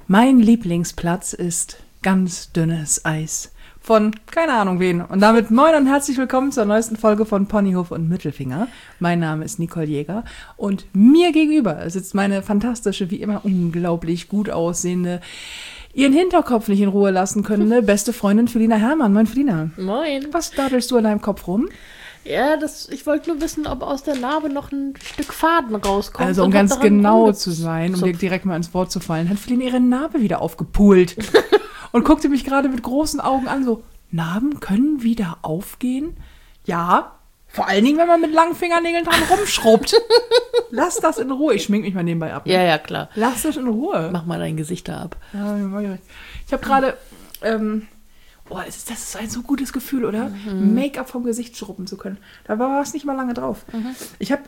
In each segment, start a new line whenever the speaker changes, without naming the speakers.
Mein Lieblingsplatz ist ganz dünnes Eis. Von keine Ahnung wen. Und damit moin und herzlich willkommen zur neuesten Folge von Ponyhof und Mittelfinger. Mein Name ist Nicole Jäger und mir gegenüber sitzt meine fantastische, wie immer unglaublich gut aussehende, ihren Hinterkopf nicht in Ruhe lassen könnte, beste Freundin Felina Herrmann. Moin Felina.
Moin.
Was dadelst du in deinem Kopf rum?
Ja, ich wollte nur wissen, ob aus der Narbe noch ein Stück Faden rauskommt.
Also um ganz genau zu sein, um dir direkt mal ins Wort zu fallen, hat Felina ihre Narbe wieder aufgepult und guckte mich gerade mit großen Augen an, so, Narben können wieder aufgehen? Ja, vor allen Dingen, wenn man mit langen Fingernägeln dran rumschrubbt. Lass das in Ruhe. Ich schmink mich mal nebenbei ab. Ne?
Ja, klar.
Lass das in Ruhe.
Mach mal dein Gesicht da ab.
Ja, ich habe gerade... das ist ein so gutes Gefühl, oder? Mhm. Make-up vom Gesicht schrubben zu können. Da war es nicht mal lange drauf. Mhm. Ich habe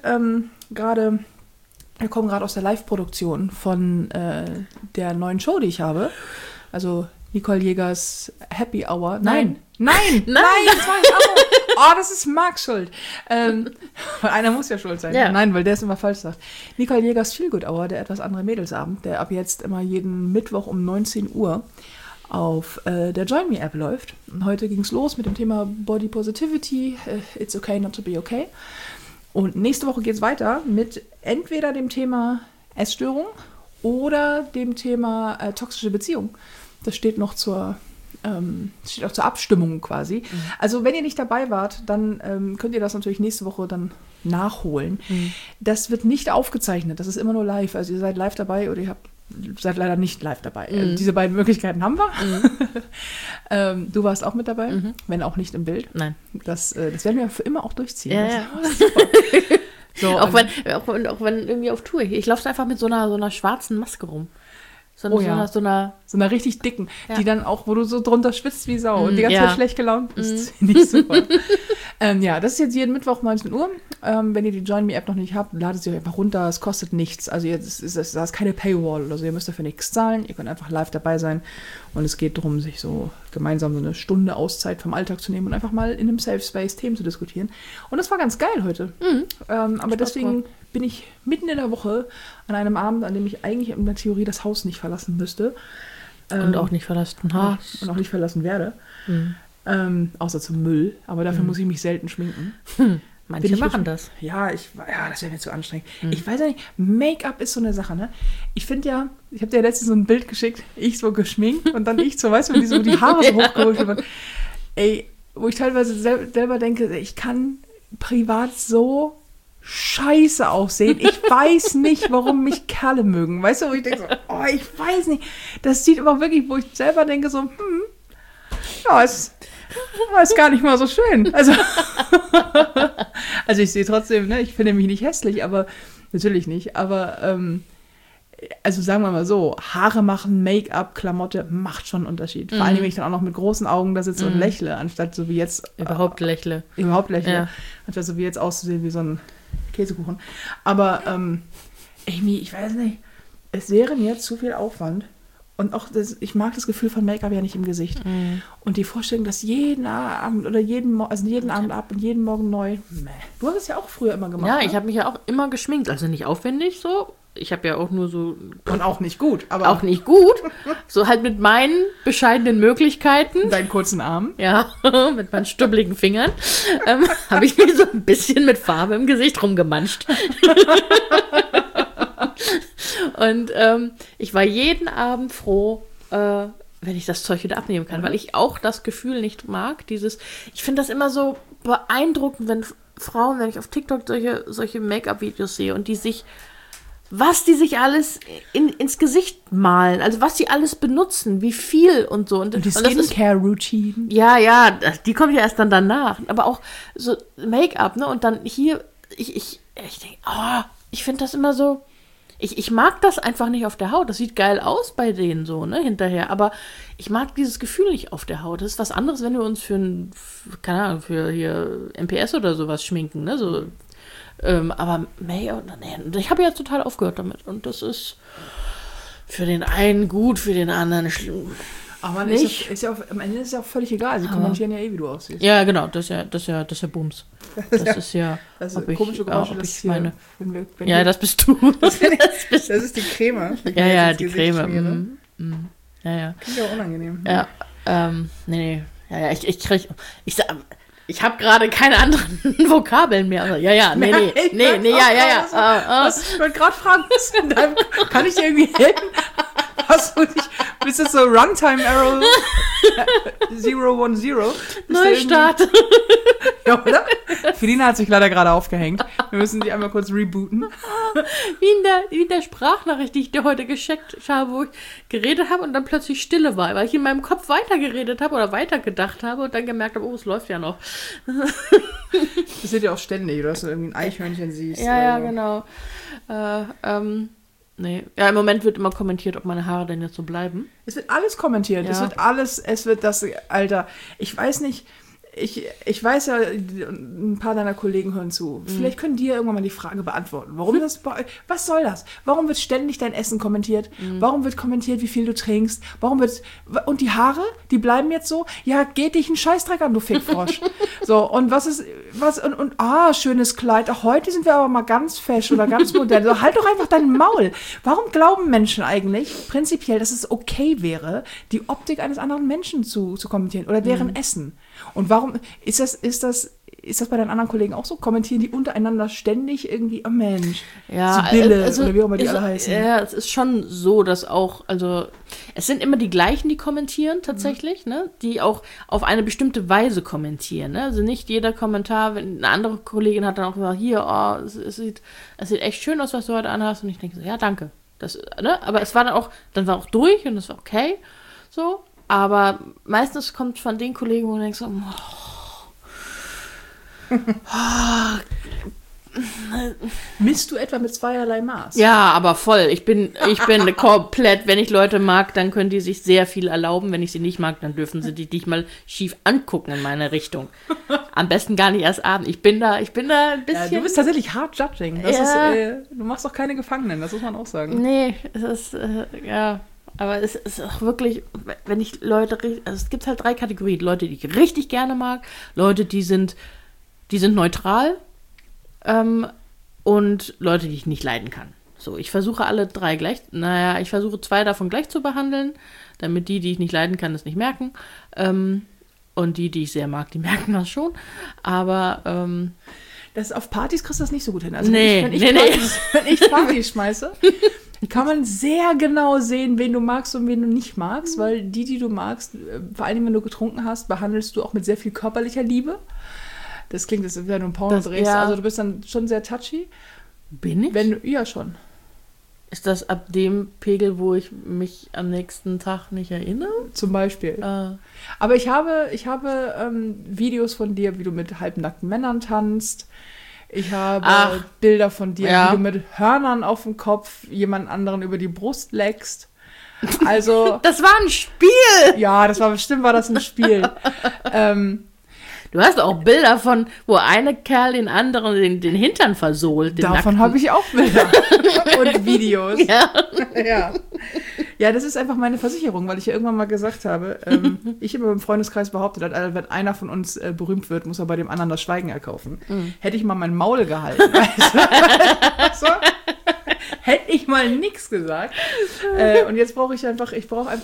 wir kommen gerade aus der Live-Produktion von der neuen Show, die ich habe. Also Nicole Jägers Happy Hour. Nein, das war nicht Hour. Oh, das ist Marks Schuld. Einer muss ja schuld sein. Ja. Nein, weil der es immer falsch sagt. Nicole Jägers Feel Good Hour, der etwas andere Mädelsabend, der ab jetzt immer jeden Mittwoch um 19 Uhr auf der Join Me App läuft. Und heute ging es los mit dem Thema Body Positivity, It's okay not to be okay. Und nächste Woche geht es weiter mit entweder dem Thema Essstörung oder dem Thema toxische Beziehung. Das steht noch steht auch zur Abstimmung quasi. Mhm. Also wenn ihr nicht dabei wart, dann könnt ihr das natürlich nächste Woche dann nachholen. Mhm. Das wird nicht aufgezeichnet, das ist immer nur live. Also ihr seid live dabei oder ihr seid leider nicht live dabei. Mhm. Diese beiden Möglichkeiten haben wir. Mhm. Du warst auch mit dabei, wenn auch nicht im Bild.
Nein.
Das werden wir für immer auch durchziehen.
Ja. So, auch wenn irgendwie auf Tour. Ich laufe einfach mit so einer schwarzen Maske rum. So einer
richtig dicken, die dann auch, wo du so drunter schwitzt wie Sau und die ganze Zeit schlecht gelaunt bist. Nicht super. Das ist jetzt jeden Mittwoch 19 Uhr. Wenn ihr die Join Me App noch nicht habt, ladet sie euch einfach runter. Es kostet nichts. Also da ist keine Paywall oder so. Ihr müsst dafür nichts zahlen. Ihr könnt einfach live dabei sein. Und es geht darum, sich so gemeinsam so eine Stunde Auszeit vom Alltag zu nehmen und einfach mal in einem Safe Space Themen zu diskutieren. Und das war ganz geil heute. Aber deswegen bin ich mitten in der Woche an einem Abend, an dem ich eigentlich in der Theorie das Haus nicht verlassen müsste.
Und auch nicht verlassen hast.
Und auch nicht verlassen werde. Außer zum Müll. Aber dafür muss ich mich selten schminken.
Manche machen das.
Ja, das wäre mir zu anstrengend. Ich weiß ja nicht, Make-up ist so eine Sache, ne? Ich finde ja, ich habe dir letztens so ein Bild geschickt, ich so geschminkt und dann ich so, weißt du, wo die Haare so hochgeholt werden. Ey, wo ich teilweise selber denke, ich kann privat so scheiße aussehen. Ich weiß nicht, warum mich Kerle mögen. Weißt du, wo ich denke so, ich weiß nicht. Das sieht aber wirklich, wo ich selber denke so, ist gar nicht mal so schön. Also ich sehe trotzdem, ne, ich finde mich nicht hässlich, aber natürlich nicht. Aber also sagen wir mal so, Haare machen, Make-up, Klamotte macht schon einen Unterschied. Vor allem, wenn ich dann auch noch mit großen Augen da sitze und lächle, anstatt so wie jetzt...
Überhaupt lächle.
Ja. Anstatt so wie jetzt auszusehen wie so ein Käsekuchen. Aber Amy, ich weiß nicht, es wäre mir zu viel Aufwand. Und auch, ich mag das Gefühl von Make-up ja nicht im Gesicht. Und die Vorstellung, dass jeden Abend oder jeden Abend ab und jeden Morgen neu. Du hast es ja auch früher immer gemacht.
Ja,
ne?
ich habe mich ja auch immer geschminkt. Also nicht aufwendig so. Ich habe ja auch nur so...
Und auch nicht gut. Aber
auch nicht gut. So halt mit meinen bescheidenen Möglichkeiten.
Deinen kurzen Armen.
Ja, mit meinen stübbligen Fingern. Habe ich mir so ein bisschen mit Farbe im Gesicht rumgemanscht. Und ich war jeden Abend froh, wenn ich das Zeug wieder abnehmen kann, weil ich auch das Gefühl nicht mag, ich finde das immer so beeindruckend, wenn Frauen, wenn ich auf TikTok solche Make-up-Videos sehe und was die sich alles ins Gesicht malen, also was die alles benutzen, wie viel und so. Und
die Skincare-Routine.
Ja, die kommt ja erst dann danach. Aber auch so Make-up, ne? Und dann hier, ich denke, ich finde das immer so, ich mag das einfach nicht auf der Haut. Das sieht geil aus bei denen so, ne, hinterher. Aber ich mag dieses Gefühl nicht auf der Haut. Das ist was anderes, wenn wir uns keine Ahnung, für hier MPS oder sowas schminken, ne, so. Aber ich habe ja total aufgehört damit. Und das ist für den einen gut, für den anderen schlimm.
Aber am Ende ist ja auch völlig egal. Sie kommentieren ja wie du aussiehst.
Ja, genau, das ist ja Bums. Das ist ja.
Das ist komische Geräusche,
das
ich meine.
Das bist du.
Das ist die Creme.
Ja, die Creme. Ja.
Klingt ja auch unangenehm.
Ja, nee. Ja, ich habe gerade keine anderen Vokabeln mehr. Also, ja, nee. Ich
wollte gerade fragen, kann ich dir irgendwie helfen? Bist du so Runtime Arrow 010?
Neustart.
Ja, oder? Felina hat sich leider gerade aufgehängt. Wir müssen die einmal kurz rebooten.
Wie in der Sprachnachricht, die ich dir heute geschickt habe, wo ich geredet habe und dann plötzlich Stille war, weil ich in meinem Kopf weitergeredet habe oder weitergedacht habe und dann gemerkt habe, es läuft ja noch.
Das seht ihr auch ständig, dass du irgendwie ein Eichhörnchen siehst.
Ja, genau. Nee. Ja, im Moment wird immer kommentiert, ob meine Haare denn jetzt so bleiben.
Es wird alles kommentiert. Ja. Alter, ich weiß nicht, ich weiß ja, ein paar deiner Kollegen hören zu. Vielleicht können die ja irgendwann mal die Frage beantworten. Was soll das? Warum wird ständig dein Essen kommentiert? Warum wird kommentiert, wie viel du trinkst? Und die Haare, die bleiben jetzt so? Ja, geht dich ein Scheißdreck an, du Fickfrosch. So, und schönes Kleid. Ach, heute sind wir aber mal ganz fesch oder ganz modern. So, halt doch einfach dein Maul. Warum glauben Menschen eigentlich prinzipiell, dass es okay wäre, die Optik eines anderen Menschen zu kommentieren oder deren Essen? Und warum ist das bei deinen anderen Kollegen auch so? Kommentieren die untereinander ständig irgendwie, oh Mensch, Sibylle oder wie auch immer die alle heißen?
Ja, es ist schon so, dass auch, also es sind immer die gleichen, die kommentieren tatsächlich, ne? Die auch auf eine bestimmte Weise kommentieren. Ne? Also nicht jeder Kommentar, wenn eine andere Kollegin hat dann auch gesagt, hier, es sieht echt schön aus, was du heute anhast. Und ich denke so, ja, danke. Ne? Aber es war dann war auch durch und es war okay. So. Aber meistens kommt von den Kollegen, wo du denkst,
misst du etwa mit zweierlei Maß?
Ja, aber voll. Ich bin komplett, wenn ich Leute mag, dann können die sich sehr viel erlauben. Wenn ich sie nicht mag, dann dürfen sie dich mal schief angucken in meine Richtung. Am besten gar nicht erst abends. Ich bin da ein bisschen...
Ja, du bist tatsächlich hard judging. Du machst doch keine Gefangenen, das muss man auch sagen.
Nee, es ist, aber es ist auch wirklich, wenn ich Leute, also es gibt halt 3 Kategorien. Leute, die ich richtig gerne mag, Leute, die sind neutral und Leute, die ich nicht leiden kann. So, ich versuche alle 3 ich versuche 2 davon gleich zu behandeln, damit die ich nicht leiden kann, das nicht merken. Und die ich sehr mag, die merken das schon. Aber
auf Partys kriegst du das nicht so gut hin. Also
wenn
ich Partys schmeiße, kann man sehr genau sehen, wen du magst und wen du nicht magst, weil die du magst, vor allem wenn du getrunken hast, behandelst du auch mit sehr viel körperlicher Liebe. Das klingt, als wenn du ein Porno drehst. Ja. Also du bist dann schon sehr touchy.
Bin ich?
Ja, schon.
Ist das ab dem Pegel, wo ich mich am nächsten Tag nicht erinnere?
Zum Beispiel. Aber ich habe Videos von dir, wie du mit halbnackten Männern tanzt. Ich habe Bilder von dir, wie du mit Hörnern auf dem Kopf jemand anderen über die Brust leckst. Also
das war ein Spiel!
Ja, bestimmt war das ein Spiel.
Du hast auch Bilder von, wo eine Kerl den anderen den Hintern versohlt.
Davon habe ich auch Bilder und Videos. Ja, das ist einfach meine Versicherung, weil ich ja irgendwann mal gesagt habe, ich habe im Freundeskreis behauptet, wenn einer von uns berühmt wird, muss er bei dem anderen das Schweigen erkaufen. Hätte ich mal mein Maul gehalten, so, hätte ich mal nichts gesagt. Und jetzt brauche ich einfach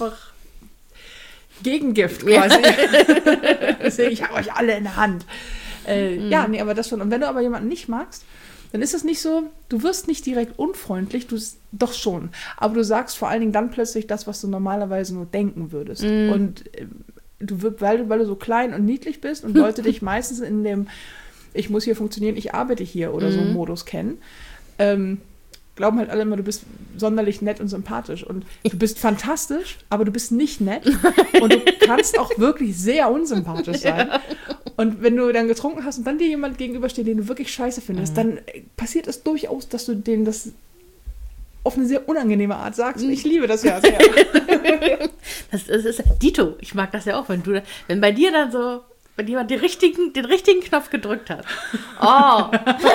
Gegengift quasi. Deswegen, ich habe euch alle in der Hand. Aber das schon. Und wenn du aber jemanden nicht magst, dann ist es nicht so, du wirst nicht direkt unfreundlich, doch schon. Aber du sagst vor allen Dingen dann plötzlich das, was du normalerweise nur denken würdest. Und weil du so klein und niedlich bist und Leute dich meistens in dem ich muss hier funktionieren, ich arbeite hier oder so Modus kennen, glauben halt alle immer, du bist sonderlich nett und sympathisch. Und du bist fantastisch, aber du bist nicht nett. Und du kannst auch wirklich sehr unsympathisch sein. Ja. Und wenn du dann getrunken hast und dann dir jemand gegenübersteht, den du wirklich scheiße findest, dann passiert es durchaus, dass du denen das auf eine sehr unangenehme Art sagst. Und ich liebe das ja sehr.
Das ist Dito. Ich mag das ja auch, wenn bei dir dann so, wenn jemand den richtigen Knopf gedrückt hat. Oh.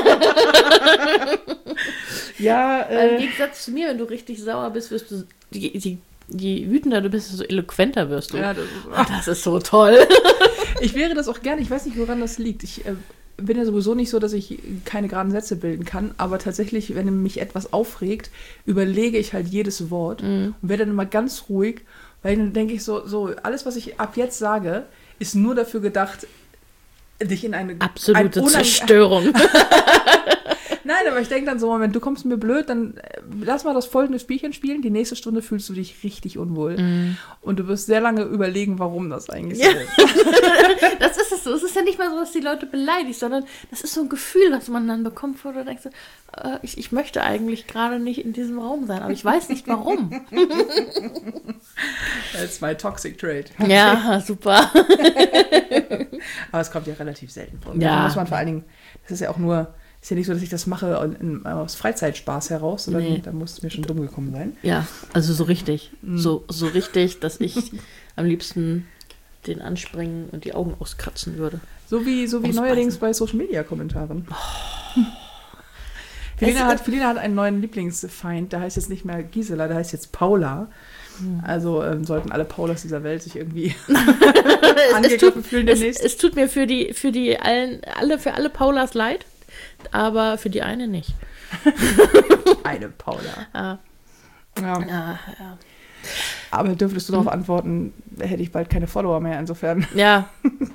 Ja,
im Gegensatz zu mir, wenn du richtig sauer bist, wirst du, je wütender du bist, desto eloquenter wirst du.
Ja,
das ist so toll.
Ich wäre das auch gerne. Ich weiß nicht, woran das liegt. bin ja sowieso nicht so, dass ich keine geraden Sätze bilden kann, aber tatsächlich, wenn mich etwas aufregt, überlege ich halt jedes Wort und werde dann immer ganz ruhig, weil dann denke ich so, alles, was ich ab jetzt sage, ist nur dafür gedacht, dich in eine
absolute Zerstörung.
Nein, aber ich denke dann so, Moment, du kommst mir blöd, dann lass mal das folgende Spielchen spielen. Die nächste Stunde fühlst du dich richtig unwohl. Und du wirst sehr lange überlegen, warum das eigentlich so ist.
Das ist es so. Es ist ja nicht mal so, dass die Leute beleidigt, sondern das ist so ein Gefühl, das man dann bekommt, wo du denkst, ich möchte eigentlich gerade nicht in diesem Raum sein, aber ich weiß nicht warum.
Das ist mein Toxic Trait.
Ja, super.
Aber es kommt ja relativ selten vor.
Ja.
Also muss man vor allen Dingen, das ist ja auch nur... Ist ja nicht so, dass ich das mache aus Freizeitspaß heraus, sondern da muss es mir schon dumm gekommen sein.
Ja, also so richtig. So richtig, dass ich am liebsten den anspringen und die Augen auskratzen würde.
So wie neuerdings bei Social-Media-Kommentaren. Felina hat einen neuen Lieblingsfeind, der heißt jetzt nicht mehr Gisela, der heißt jetzt Paula. Also sollten alle Paulas dieser Welt sich irgendwie angegriffen fühlen demnächst.
Es tut mir für alle Paulas leid. Aber für die eine nicht.
Eine Paula.
Ja.
Ja. Aber dürftest du darauf antworten, hätte ich bald keine Follower mehr, insofern.
Ja.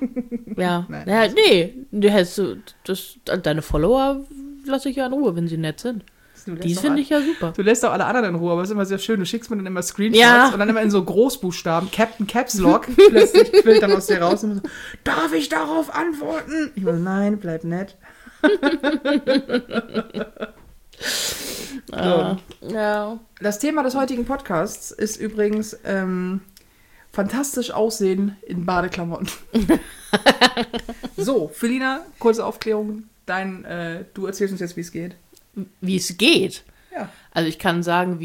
Nee. Deine Follower lasse ich ja in Ruhe, wenn sie nett sind. Die finde ich ja super.
Du lässt auch alle anderen in Ruhe, aber es ist immer sehr schön. Du schickst mir dann immer Screenshots und dann immer in so Großbuchstaben. Captain Caps Lock. Plötzlich quillt dann aus dir raus und so, darf ich darauf antworten? Ich meine, nein, bleib nett.
Ja.
Das Thema des heutigen Podcasts ist übrigens fantastisch aussehen in Badeklamotten. So, Felina, kurze Aufklärung. Du erzählst uns jetzt, wie es geht.
Wie es geht?
Ja.
Also ich kann sagen,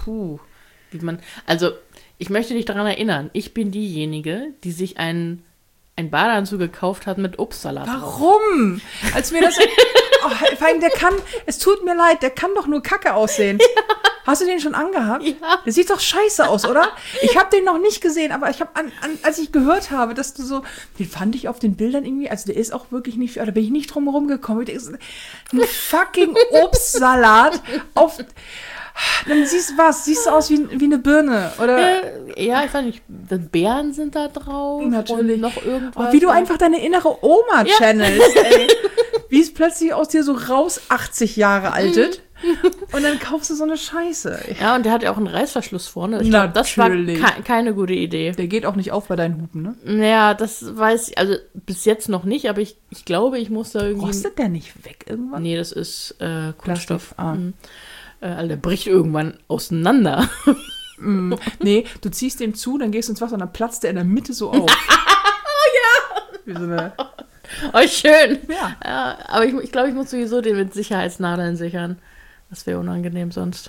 also ich möchte dich daran erinnern, ich bin diejenige, die sich einen Badeanzug gekauft hat mit Obstsalat.
Warum? Als mir das... vor allem, es tut mir leid, der kann doch nur kacke aussehen. Ja. Hast du den schon angehabt?
Ja.
Der sieht doch scheiße aus, oder? Ich habe den noch nicht gesehen, aber ich habe, als ich gehört habe, dass du so, den fand ich auf den Bildern irgendwie, also der ist auch wirklich nicht, da bin ich nicht drum herum gekommen. Ein fucking Obstsalat auf... Dann siehst du aus wie eine Birne, oder?
Ja, ich weiß nicht, Beeren sind da drauf.
Natürlich.
Und noch irgendwas.
Wie du einfach deine innere Oma channelst, ey. Wie es plötzlich aus dir so raus 80 Jahre altet. Und dann kaufst du so eine Scheiße. Ey.
Ja, und der hat ja auch einen Reißverschluss vorne. Ich glaube, das war keine gute Idee.
Der geht auch nicht auf bei deinen Hupen, ne?
Ja, das weiß ich, also bis jetzt noch nicht, aber ich glaube, ich muss da irgendwie...
Rostet der nicht weg irgendwann?
Nee, das ist Kunststoff.
Ah.
Der bricht irgendwann auseinander.
Nee, du ziehst den zu, dann gehst du ins Wasser und dann platzt der in der Mitte so auf.
Oh ja!
Wie so eine...
Oh, schön.
Ja.
Aber ich glaube, ich muss sowieso den mit Sicherheitsnadeln sichern. Das wäre unangenehm sonst.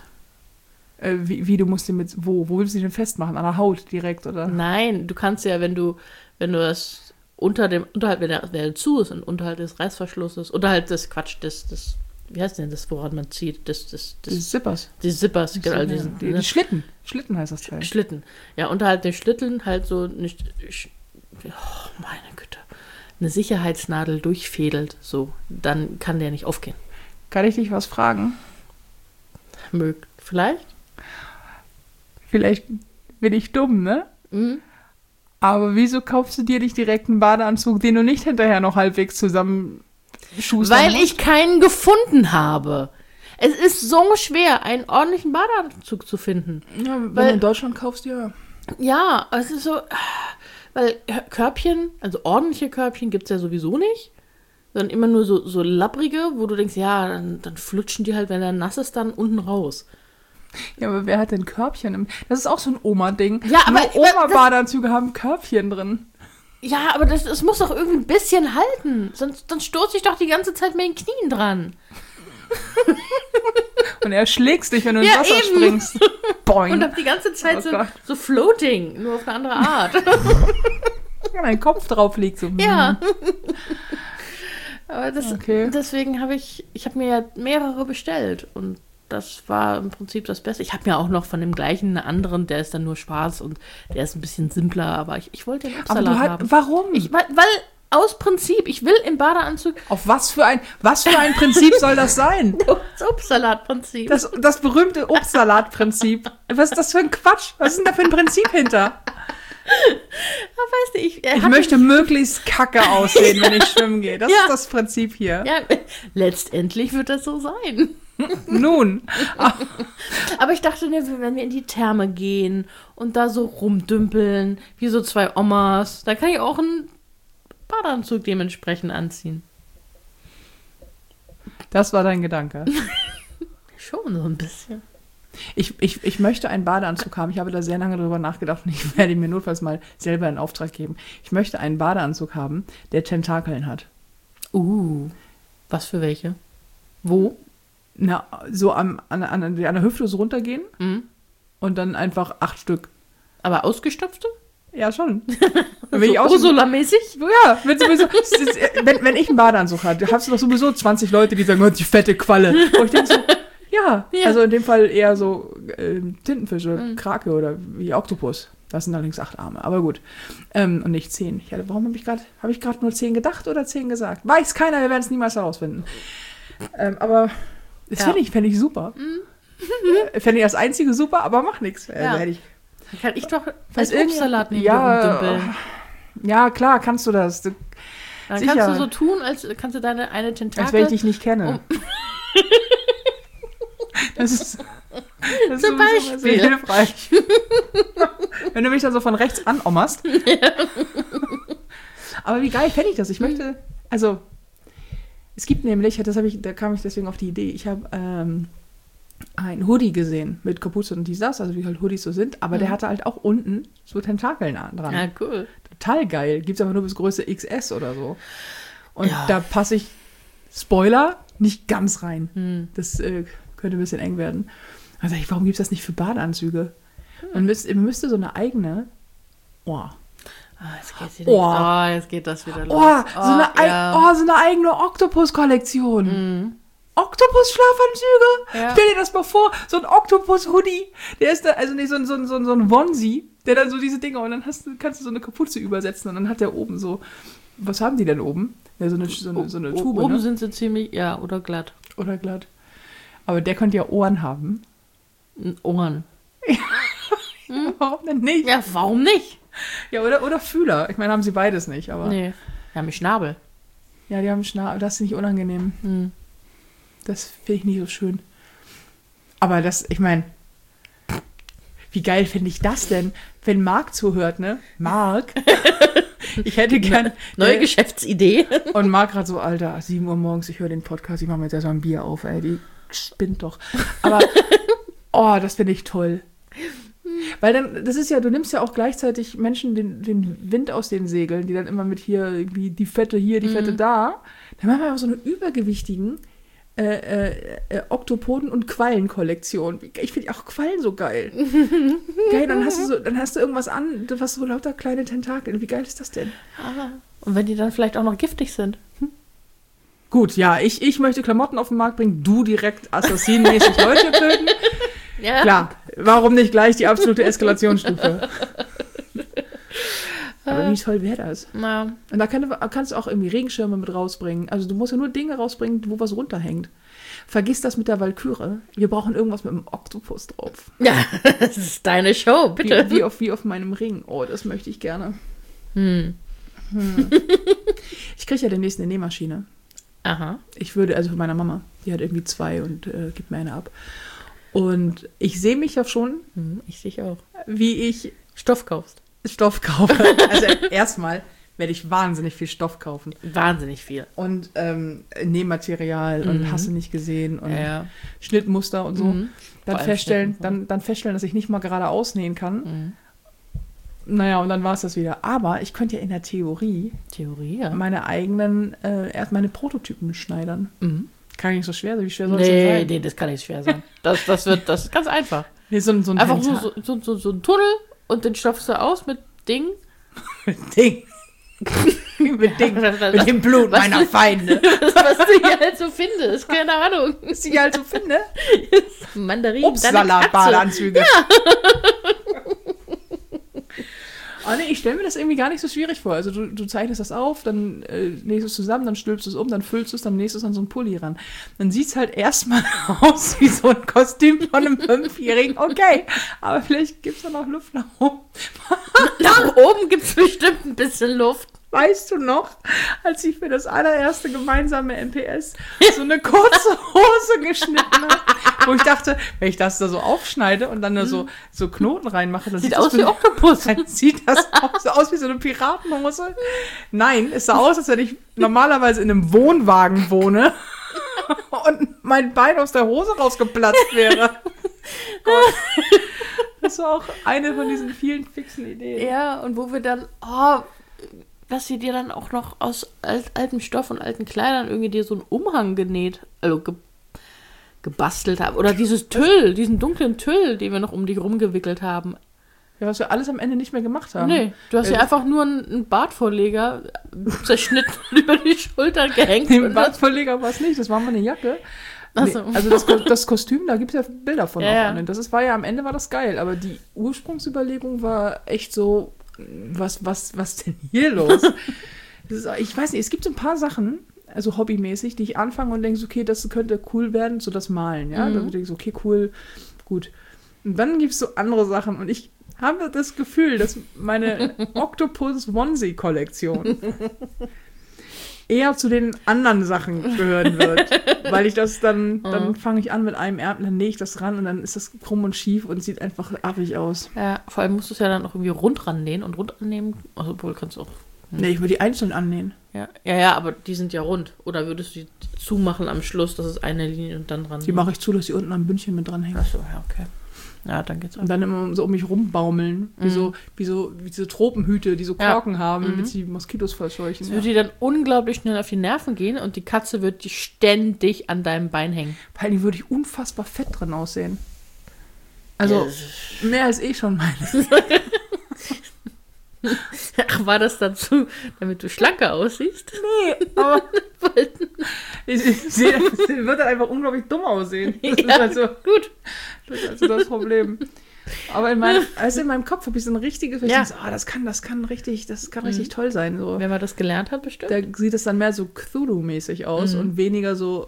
Wie du musst den mit... Wo willst du den festmachen? An der Haut direkt, oder?
Nein, du kannst ja, wenn du das unterhalb, wenn der zu ist und unterhalb des Reißverschlusses, unterhalb des wie heißt denn das, woran man zieht?
Die Zippers.
Die Zippers, genau.
Die Schlitten. Schlitten heißt das Teil.
Schlitten. Ja, unterhalb der Schlitten halt so nicht... Oh, meine Güte. Eine Sicherheitsnadel durchfädelt, so, dann kann der nicht aufgehen.
Kann ich dich was fragen?
Vielleicht?
Vielleicht bin ich dumm, ne?
Mhm.
Aber wieso kaufst du dir nicht direkt einen Badeanzug, den du nicht hinterher noch halbwegs zusammen schustern
Weil
musst?
ich keinen gefunden habe. Es ist so schwer, einen ordentlichen Badeanzug zu finden.
Ja, wenn du in Deutschland kaufst, ja.
Ja, es ist so... Weil Körbchen, also ordentliche Körbchen gibt es ja sowieso nicht. Sondern immer nur so lapprige, wo du denkst, ja, dann flutschen die halt, wenn er nass ist, dann unten raus.
Ja, aber wer hat denn Körbchen? Das ist auch so ein Oma-Ding.
Ja, aber
Oma-Badeanzüge haben Körbchen drin.
Ja, aber das muss doch irgendwie ein bisschen halten. Sonst stoße ich doch die ganze Zeit mit den Knien dran.
Und er schlägst dich, wenn du ins Wasser springst. Boing.
Und hab die ganze Zeit so floating, nur auf eine andere Art.
Ja, dein Kopf drauf liegt so.
Ja. Aber deswegen habe ich mir ja mehrere bestellt und das war im Prinzip das Beste. Ich habe mir auch noch von dem gleichen einen anderen, der ist dann nur schwarz und der ist ein bisschen simpler, aber ich wollte den Obstsalat haben.
Warum?
Weil Aus Prinzip. Ich will im Badeanzug.
Auf was für ein Prinzip soll das sein?
Das Obstsalatprinzip.
Das berühmte Obstsalatprinzip. Was ist das für ein Quatsch? Was ist denn da für ein Prinzip hinter?
Weißt du,
Ich möchte möglichst kacke aussehen, wenn ich schwimmen gehe. Das ist das Prinzip hier.
Ja, letztendlich wird das so sein.
Nun.
Aber ich dachte, wenn wir in die Therme gehen und da so rumdümpeln, wie so zwei Omas, da kann ich auch einen Badeanzug dementsprechend anziehen.
Das war dein Gedanke.
Schon so ein bisschen.
Ich möchte einen Badeanzug haben. Ich habe da sehr lange drüber nachgedacht und ich werde ihn mir notfalls mal selber in Auftrag geben. Ich möchte einen Badeanzug haben, der Tentakeln hat.
Was für welche? Wo?
Na, so an der Hüfte so runtergehen und dann einfach 8 Stück.
Aber ausgestopfte?
Ja, schon.
So Ursula-mäßig?
Ja, wenn ich einen Badeanzug habe, hast du doch sowieso 20 Leute, die sagen, oh, die fette Qualle. Und ich denke so, ja, also in dem Fall eher so Tintenfisch oder Krake oder wie Oktopus. Das sind allerdings 8 Arme, aber gut. Und nicht 10. Warum habe ich gerade nur 10 gedacht oder 10 gesagt? Weiß keiner, wir werden es niemals herausfinden. Aber das fände ich super. Fände ich das einzige super, aber mach nichts. Also hätte ich.
Kann ich doch als Obstsalat nehmen
rumdümpeln. Ja, klar, kannst du das. Dann
sicher. Kannst du so tun, als kannst du deine eine Tentakel...
Als wenn ich dich nicht kenne. Das ist
zum Beispiel
sehr hilfreich. Wenn du mich dann so von rechts anommerst. Aber wie geil fände ich das? Ich möchte, also, es gibt nämlich, da kam ich deswegen auf die Idee, ich habe ein Hoodie gesehen mit Kapuze und dies, das, also wie halt Hoodies so sind, aber der hatte halt auch unten so Tentakeln dran.
Ja, cool.
Total geil. Gibt's aber nur bis Größe XS oder so. Und da passe ich, Spoiler, nicht ganz rein. Das könnte ein bisschen eng werden. Also warum gibt's das nicht für Badeanzüge? Man müsste so eine eigene,
jetzt geht das wieder los.
So eine eigene Oktopus-Kollektion. Oktopus-Schlafanzüge? Ja. Stell dir das mal vor, so ein Oktopus-Hoodie, der ist da, also nicht so ein Onesie, der dann so diese Dinger, und dann kannst du so eine Kapuze übersetzen und dann hat der oben so, was haben die denn oben? Ja, so eine Tube,
oben
ne?
sind sie ziemlich, oder glatt.
Oder glatt. Aber der könnte ja Ohren haben.
Ohren.
Warum denn nicht?
Ja, warum nicht?
Ja, oder Fühler. Ich meine, haben sie beides nicht, aber...
Nee, die haben einen Schnabel.
Ja, die haben einen Schnabel, das ist nicht unangenehm. Das finde ich nicht so schön. Aber ich meine, wie geil finde ich das denn, wenn Marc zuhört, ne? Marc, ich hätte gern...
Neue Geschäftsidee.
Und Marc gerade so, Alter, 7 Uhr morgens, ich höre den Podcast, ich mache mir jetzt erstmal ein Bier auf, ey, die spinnt doch. Aber, das finde ich toll. Weil dann, das ist ja, du nimmst ja auch gleichzeitig Menschen den Wind aus den Segeln, die dann immer mit hier, irgendwie die Fette hier, die Fette da. Dann machen wir aber so eine übergewichtigen Oktopoden- und Quallen-Kollektion. Ich finde auch Quallen so geil. Geil, dann hast du irgendwas an, was so lauter kleine Tentakel. Wie geil ist das denn?
Und wenn die dann vielleicht auch noch giftig sind.
Gut, ja, ich möchte Klamotten auf den Markt bringen, du direkt assassinenmäßig Leute töten.
Ja.
Klar, warum nicht gleich die absolute Eskalationsstufe? Aber wie toll wäre das?
Ja.
Und da kannst du auch irgendwie Regenschirme mit rausbringen. Also du musst ja nur Dinge rausbringen, wo was runterhängt. Vergiss das mit der Walküre. Wir brauchen irgendwas mit einem Oktopus drauf.
Ja, das ist deine Show, bitte.
Wie auf meinem Ring. Oh, das möchte ich gerne. Ich kriege ja demnächst eine Nähmaschine.
Aha.
Also für meine Mama. Die hat irgendwie 2 und gibt mir eine ab. Und ich sehe mich ja schon.
Ich sehe auch.
Wie ich
Stoff kaufst.
Stoff kaufe. Also erstmal werde ich wahnsinnig viel Stoff kaufen.
Wahnsinnig viel.
Und Nähmaterial und hast du nicht gesehen und Schnittmuster und so. Dann feststellen, dass ich nicht mal gerade ausnähen kann. Naja, und dann war es das wieder. Aber ich könnte ja in der Theorie meine eigenen, erst meine Prototypen schneidern. Kann nicht so schwer sein. Wie schwer soll das denn sein?
Nee, das kann nicht schwer sein. Das ist ganz einfach.
Nee, so ein
einfach so ein Tunnel und den stopfst du aus mit Ding.
mit dem Blut meiner Feinde.
Was du hier halt so findest. Keine Ahnung.
Was ich hier halt so finde?
Mandarinen.
Obstsalat-Badeanzüge. Ja. Oh nee, ich stelle mir das irgendwie gar nicht so schwierig vor. Also du zeichnest das auf, dann legst du es zusammen, dann stülpst du es um, dann füllst du es, dann nächst du es an so einen Pulli ran. Dann sieht es halt erstmal aus wie so ein Kostüm von einem 5-Jährigen. Okay, aber vielleicht gibt es da noch Luft nach oben.
Nach oben gibt es bestimmt ein bisschen Luft.
Weißt du noch, als ich für das allererste gemeinsame MPS so eine kurze Hose geschnitten habe, wo ich dachte, wenn ich das da so aufschneide und dann da so Knoten reinmache, dann
sieht aus wie Oktopus.
Dann sieht das auch so aus wie so eine Piratenhose. Nein, es sah aus, als wenn ich normalerweise in einem Wohnwagen wohne und mein Bein aus der Hose rausgeplatzt wäre. Gott. Das war auch eine von diesen vielen fixen Ideen.
Ja, und wo wir dann, was wir dir dann auch noch aus altem Stoff und alten Kleidern irgendwie dir so einen Umhang genäht, also gebastelt haben. Oder dieses Tüll, diesen dunklen Tüll, den wir noch um dich rumgewickelt haben.
Ja, was wir alles am Ende nicht mehr gemacht haben.
Nee, du hast ja einfach nur einen Bartvorleger zerschnitten und über die Schulter gehängt.
Nee, Bartvorleger war es nicht, das war mal eine Jacke. Nee,
so.
Also das Kostüm, da gibt es ja Bilder von
ja.
auch. War ja am Ende war das geil, aber die Ursprungsüberlegung war echt so, was denn hier los? Ich weiß nicht, es gibt so ein paar Sachen, also hobbymäßig, die ich anfange und denke, okay, das könnte cool werden, so das Malen, ja. Da denke ich so, okay, cool, gut. Und dann gibt es so andere Sachen und ich habe das Gefühl, dass meine Octopus-Onesie-Kollektion eher zu den anderen Sachen gehören wird. Weil ich das dann fange ich an mit einem Ärmel, dann nähe ich das ran und dann ist das krumm und schief und sieht einfach affig aus.
Ja, vor allem musst du es ja dann auch irgendwie rund rannähen und rund annehmen. Also, obwohl kannst du auch.
Nee, ich würde die einzeln annähen.
Ja, aber die sind ja rund. Oder würdest du die zumachen am Schluss, das ist eine Linie und dann dran?
Die mache ich zu, dass die unten am Bündchen mit dranhängen.
Achso, ja, okay. Ja, dann geht's auch. Und
dann immer so um mich rumbaumeln, wie so diese Tropenhüte, die so Korken haben, damit sie Moskitos verscheuchen.
Das würde dir dann unglaublich schnell auf die Nerven gehen und die Katze wird die ständig an deinem Bein hängen.
Weil die würde ich unfassbar fett drin aussehen. Also, mehr als schon meine.
Ach, war das dazu, damit du schlanker aussiehst?
Nee, aber sie wird dann einfach unglaublich dumm aussehen. Das ist also gut. Das ist also das Problem. Aber in meinem Kopf habe ich so ein richtiges, das kann richtig toll sein. So.
Wenn man das gelernt hat, bestimmt.
Da sieht es dann mehr so Cthulhu-mäßig aus und weniger so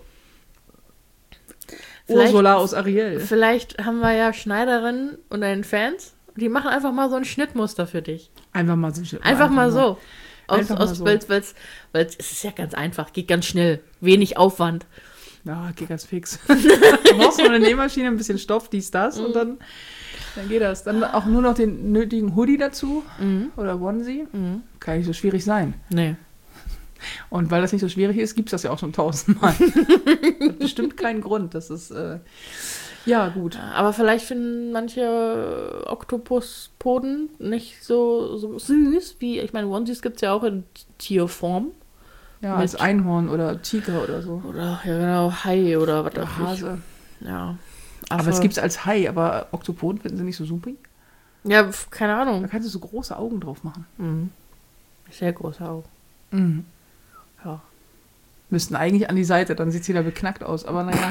Ursula aus Ariel.
Vielleicht haben wir ja Schneiderinnen und deinen Fans. Die machen einfach mal so ein Schnittmuster für dich.
Einfach mal so ein Schnittmuster.
Einfach mal so. Weil es ist ja ganz einfach, geht ganz schnell, wenig Aufwand.
Ja, geht ganz fix. Du brauchst nur eine Nähmaschine, ein bisschen Stoff, dies, das und dann geht das. Dann auch nur noch den nötigen Hoodie dazu oder Onesie. Kann nicht so schwierig sein.
Nee.
Und weil das nicht so schwierig ist, gibt es das ja auch schon 1000-mal. Hat bestimmt keinen Grund. Das ist, ja, gut.
Aber vielleicht finden manche Oktopuspoden nicht so süß, wie, ich meine, Onesies gibt es ja auch in Tierform.
Ja, als Einhorn oder Tiger oder so.
Oder, ja genau, Hai oder was auch immer.
Hase.
Ja.
Aber es gibt es als Hai, aber Oktopoden finden sie nicht so super?
Ja, keine Ahnung.
Da kannst du so große Augen drauf machen.
Sehr große Augen. Ja.
Müssten eigentlich an die Seite, dann sieht es wieder beknackt aus, aber naja.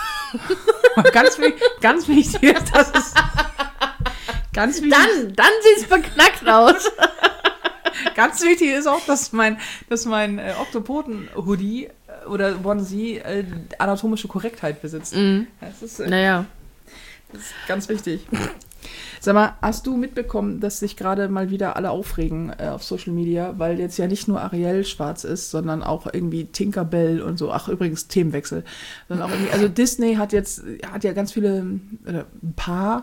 ganz wichtig ist, dass es ganz wichtig.
Dann sieht es beknackt aus.
Ganz wichtig ist auch, dass mein Oktopoden-Hoodie oder Onesie anatomische Korrektheit besitzt. Das ist,
naja.
Das ist ganz wichtig. Sag mal, hast du mitbekommen, dass sich gerade mal wieder alle aufregen auf Social Media, weil jetzt ja nicht nur Ariel schwarz ist, sondern auch irgendwie Tinkerbell und so. Ach, übrigens, Themenwechsel. Sondern auch irgendwie, also Disney hat ja ganz viele, ein paar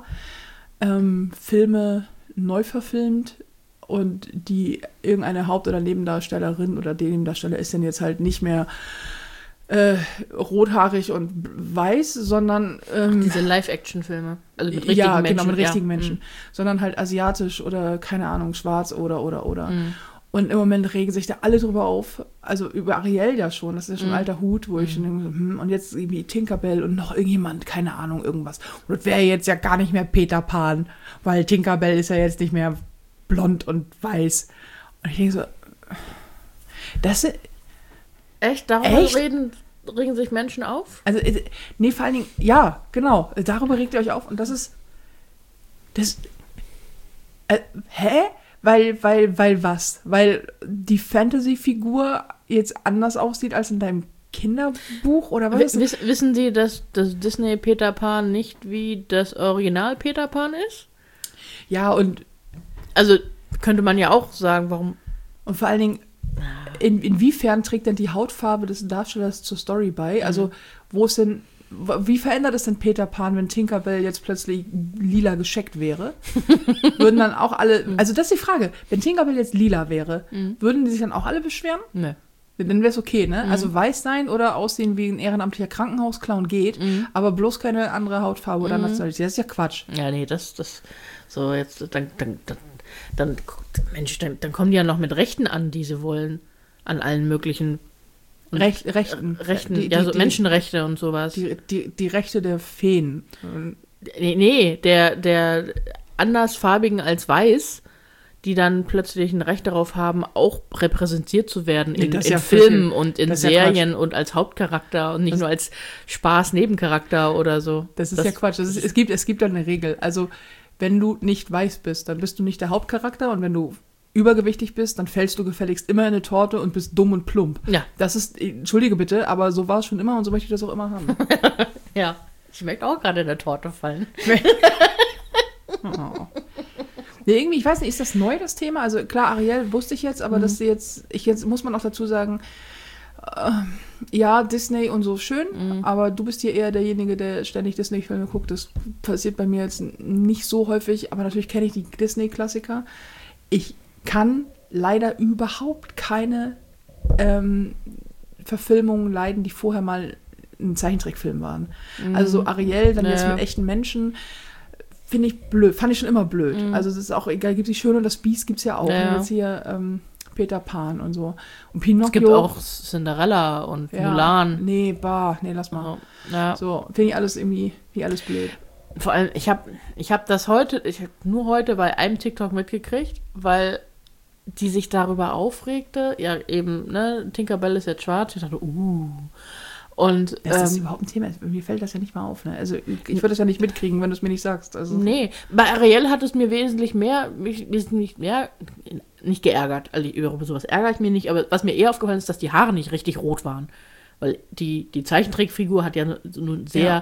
Filme neu verfilmt und die irgendeine Haupt- oder Nebendarstellerin oder der Nebendarsteller ist dann jetzt halt nicht mehr rothaarig und weiß, sondern
diese Live-Action-Filme. Also mit richtigen Menschen.
Genau, mit richtigen Menschen. Sondern halt asiatisch oder, keine Ahnung, schwarz oder. Und im Moment regen sich da alle drüber auf. Also über Ariel ja schon, das ist ja schon ein alter Hut, wo ich schon denke, und jetzt irgendwie Tinkerbell und noch irgendjemand, keine Ahnung, irgendwas. Und das wäre jetzt ja gar nicht mehr Peter Pan, weil Tinkerbell ist ja jetzt nicht mehr blond und weiß. Und ich denke so, das ist...
Echt? Darüber regen sich Menschen auf?
Also, nee, vor allen Dingen, ja, genau. Darüber regt ihr euch auf. Und das ist. Hä? Weil was? Weil die Fantasy-Figur jetzt anders aussieht als in deinem Kinderbuch oder was?
Wissen Sie, dass das Disney Peter Pan nicht wie das Original Peter Pan ist?
Ja, und
also könnte man ja auch sagen, warum.
Und vor allen Dingen, inwiefern trägt denn die Hautfarbe des Darstellers zur Story bei? Also, wie verändert es denn Peter Pan, wenn Tinkerbell jetzt plötzlich lila gescheckt wäre? Würden dann auch alle, also das ist die Frage, wenn Tinkerbell jetzt lila wäre, würden die sich dann auch alle beschweren?
Nee.
Dann wäre es okay, ne? Also weiß sein oder aussehen wie ein ehrenamtlicher Krankenhausclown geht, aber bloß keine andere Hautfarbe oder Nationalität. Das ist ja Quatsch.
Ja, nee, das so jetzt, dann kommen die ja noch mit Rechten an, die sie wollen. An allen möglichen
Rechten.
so Menschenrechte und sowas.
Die Rechte der Feen.
Nee, der andersfarbigen als weiß, die dann plötzlich ein Recht darauf haben, auch repräsentiert zu werden in Filmen und in Serien und als Hauptcharakter und nicht nur als Spaß-Nebencharakter oder so.
Das ist ja Quatsch. Es gibt da eine Regel. Also, wenn du nicht weiß bist, dann bist du nicht der Hauptcharakter und wenn du übergewichtig bist, dann fällst du gefälligst immer in eine Torte und bist dumm und plump.
Ja.
Das ist, entschuldige bitte, aber so war es schon immer und so möchte ich das auch immer haben.
Ja, ich möchte auch gerade in der Torte fallen.
Oh. Nee, irgendwie, ich weiß nicht, ist das neu, das Thema? Also klar, Ariel wusste ich jetzt, aber dass sie jetzt muss man auch dazu sagen, ja, Disney und so schön, aber du bist hier eher derjenige, der ständig Disney-Filme guckt. Das passiert bei mir jetzt nicht so häufig, aber natürlich kenne ich die Disney-Klassiker. Ich kann leider überhaupt keine Verfilmungen leiden, die vorher mal ein Zeichentrickfilm waren. Also so Ariel, dann jetzt mit echten Menschen, finde ich blöd, fand ich schon immer blöd. Also es ist auch egal, gibt die Schöne und das Biest gibt es ja auch. Und jetzt hier Peter Pan und so. Und Pinocchio.
Es gibt auch Cinderella und Mulan.
Nee, lass mal. Ja. So, finde ich alles irgendwie wie alles blöd.
Vor allem, ich hab nur heute bei einem TikTok mitgekriegt, weil die sich darüber aufregte. Ja, eben, ne, Tinkerbell ist jetzt schwarz. Ich dachte, Und,
ist das überhaupt ein Thema? Mir fällt das ja nicht mal auf. Ne? Also ich würde das ja nicht mitkriegen, wenn du es mir nicht sagst. Also.
Nee, bei Ariel hat es mir wesentlich mehr, nicht geärgert. Also über sowas ärgere ich mich nicht, aber was mir eher aufgefallen ist, dass die Haare nicht richtig rot waren. Weil die Zeichentrickfigur hat ja nun sehr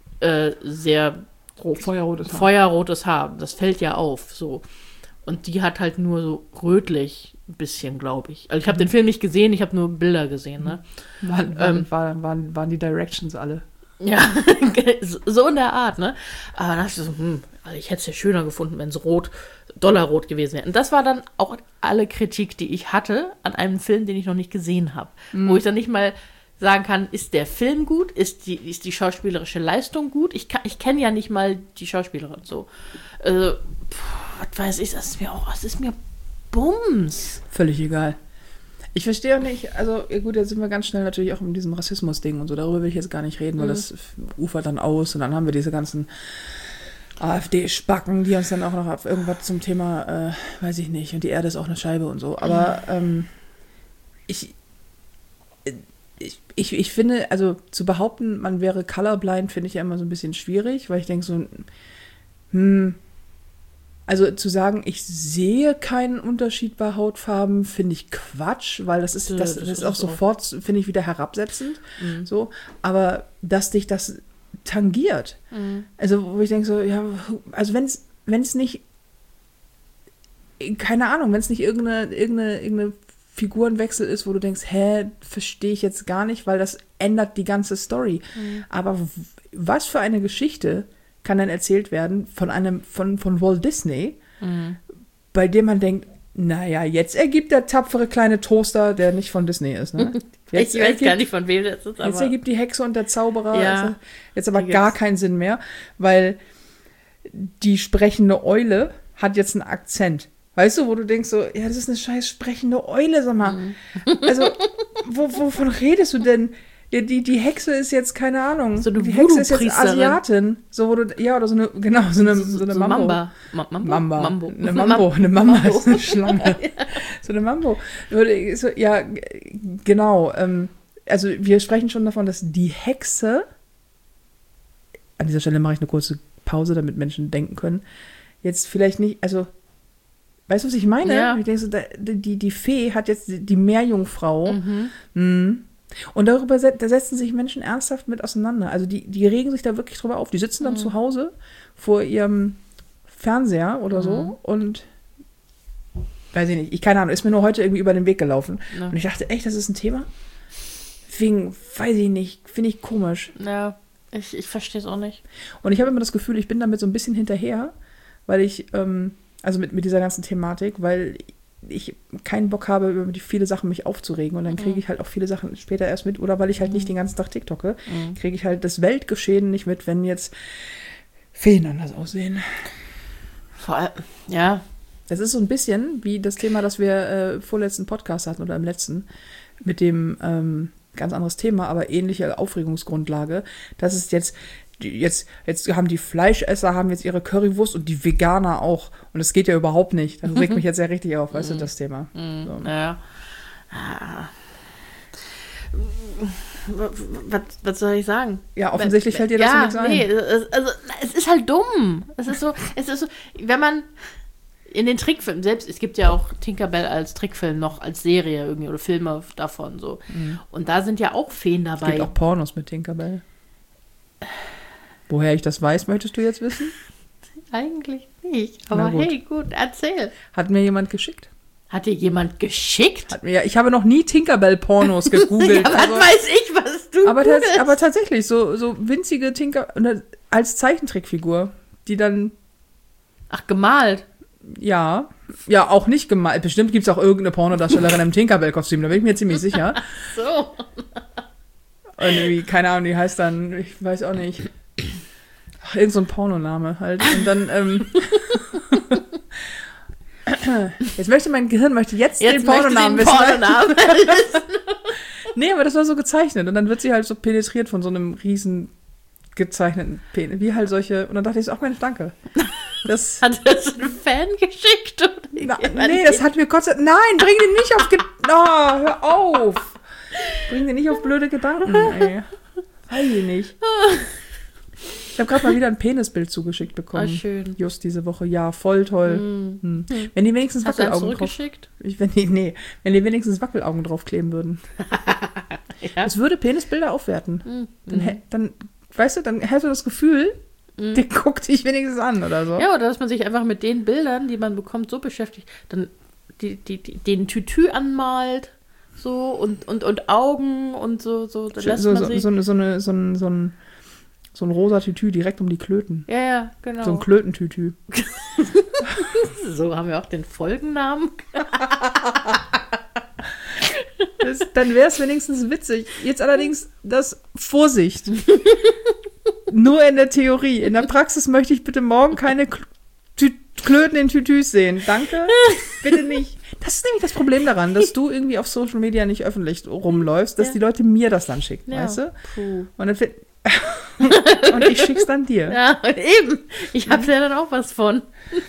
feuerrotes Haar. Das fällt ja auf. So. Und die hat halt nur so rötlich ein bisschen, glaube ich. Also ich habe den Film nicht gesehen, ich habe nur Bilder gesehen. Ne?
Waren die Directions alle?
Ja, so in der Art, ne? Aber dann dachte ich so, also ich hätte es ja schöner gefunden, wenn es dollarrot gewesen wäre. Und das war dann auch alle Kritik, die ich hatte an einem Film, den ich noch nicht gesehen habe. Wo ich dann nicht mal sagen kann, ist der Film gut? Ist die schauspielerische Leistung gut? Ich kenne ja nicht mal die Schauspielerin so. Was weiß ich, das ist mir Bums.
Völlig egal. Ich verstehe auch nicht, also gut, jetzt sind wir ganz schnell natürlich auch in diesem Rassismus-Ding und so, darüber will ich jetzt gar nicht reden, weil das ufert dann aus und dann haben wir diese ganzen AfD-Spacken, die uns dann auch noch auf irgendwas zum Thema, weiß ich nicht, und die Erde ist auch eine Scheibe und so, aber ich finde, also zu behaupten, man wäre colorblind, finde ich ja immer so ein bisschen schwierig, weil ich denke so, also zu sagen, ich sehe keinen Unterschied bei Hautfarben, finde ich Quatsch, weil das ist auch sofort, finde ich, wieder herabsetzend. So. Aber dass dich das tangiert. Also wo ich denke so, ja, also wenn es nicht, keine Ahnung, wenn es nicht irgendeine Figurenwechsel ist, wo du denkst, verstehe ich jetzt gar nicht, weil das ändert die ganze Story. Aber was für eine Geschichte kann dann erzählt werden von Walt Disney, bei dem man denkt, naja, jetzt ergibt der tapfere kleine Toaster, der nicht von Disney ist. Ne?
Ich weiß gar nicht, von wem das ist.
Jetzt ergibt die Hexe und der Zauberer jetzt aber gar keinen Sinn mehr, weil die sprechende Eule hat jetzt einen Akzent. Weißt du, wo du denkst so, ja, das ist eine scheiß sprechende Eule, sag mal. Also, wovon redest du denn? Die Hexe ist jetzt, keine Ahnung,
so eine
die Hexe ist jetzt Asiatin. So, oder so eine Mambo.
Mambo.
Eine Mamba ist eine Schlange. So eine Mambo. So, ja, genau. Also wir sprechen schon davon, dass die Hexe, an dieser Stelle mache ich eine kurze Pause, damit Menschen denken können, jetzt vielleicht nicht, also Weißt du, was ich meine?
Ja.
Ich denke so, die Fee hat jetzt die Meerjungfrau. Mhm. Und da setzen sich Menschen ernsthaft mit auseinander. Also die regen sich da wirklich drüber auf. Die sitzen dann zu Hause vor ihrem Fernseher oder so und weiß ich nicht, keine Ahnung, ist mir nur heute irgendwie über den Weg gelaufen. Ja. Und ich dachte, echt, das ist ein Thema? Deswegen, weiß ich nicht, finde ich komisch.
Ja, ich verstehe es auch nicht.
Und ich habe immer das Gefühl, ich bin damit so ein bisschen hinterher, weil ich, also mit dieser ganzen Thematik, weil ich keinen Bock habe, über viele Sachen mich aufzuregen und dann kriege ich halt auch viele Sachen später erst mit oder weil ich halt nicht den ganzen Tag TikToke, kriege ich halt das Weltgeschehen nicht mit, wenn jetzt Feen anders aussehen.
Vor allem, ja.
Das ist so ein bisschen wie das Thema, das wir vorletzten Podcast hatten oder im letzten, mit dem ganz anderes Thema, aber ähnliche Aufregungsgrundlage. Das ist jetzt haben die Fleischesser haben jetzt ihre Currywurst und die Veganer auch. Und das geht ja überhaupt nicht. Das regt mich jetzt ja richtig auf, weißt du, das Thema. So.
Ja. Was soll ich sagen?
Ja, offensichtlich fällt dir das so nichts ein.
Nee, es ist halt dumm. Es ist so, wenn man in den Trickfilmen, selbst, es gibt ja auch Tinkerbell als Trickfilm noch, als Serie irgendwie oder Filme davon so. Und da sind ja auch Feen dabei.
Es gibt auch Pornos mit Tinkerbell. Woher ich das weiß, möchtest du jetzt wissen?
Eigentlich nicht. Aber hey, gut, erzähl.
Hat mir jemand geschickt.
Hat dir jemand geschickt?
Ich habe noch nie Tinkerbell-Pornos gegoogelt.
Ja, was weiß ich, was du
aber tatsächlich, so winzige Tinkerbell als Zeichentrickfigur, die dann...
Ach, gemalt?
Ja, auch nicht gemalt. Bestimmt gibt es auch irgendeine Pornodarstellerin im Tinkerbell-Kostüm, da bin ich mir ziemlich sicher.
Ach so.
Und irgendwie, keine Ahnung, die heißt dann, ich weiß auch nicht, irgend so ein Pornoname halt. Und dann, jetzt möchte mein Gehirn den Pornonamen wissen. Nee, aber das war so gezeichnet. Und dann wird sie halt so penetriert von so einem riesen gezeichneten Penis. Wie halt solche, und dann dachte ich so, ach Mensch, danke.
Hat das ein Fan geschickt?
Nee, das hat mir Gott sei Dank, nein, bring den nicht auf, hör auf. Bring den nicht auf blöde Gedanken, ey. Weiß ich nicht. Ich habe gerade mal wieder ein Penisbild zugeschickt bekommen.
Ah, schön.
Just diese Woche. Ja, voll toll. Wenn die wenigstens Wackelaugen drauf... Wenn die wenigstens Wackelaugen draufkleben würden.
Ja.
Es würde Penisbilder aufwerten. Dann, weißt du, dann hättest du das Gefühl, der guckt dich wenigstens an oder so.
Ja, oder dass man sich einfach mit den Bildern, die man bekommt, so beschäftigt, dann den Tütü anmalt, so und Augen und so dann lässt man sich...
So ein rosa Tütü direkt um die Klöten.
Ja, genau.
So ein Klötentütü.
So haben wir auch den Folgennamen.
Dann wäre es wenigstens witzig. Jetzt allerdings Vorsicht. Nur in der Theorie. In der Praxis möchte ich bitte morgen keine Klöten in Tütüs sehen. Danke. Bitte nicht. Das ist nämlich das Problem daran, dass du irgendwie auf Social Media nicht öffentlich rumläufst, dass die Leute mir das dann schicken, weißt du? Puh. Und dann und ich schick's dann dir.
Ja, eben. Ich habe ja dann auch was von.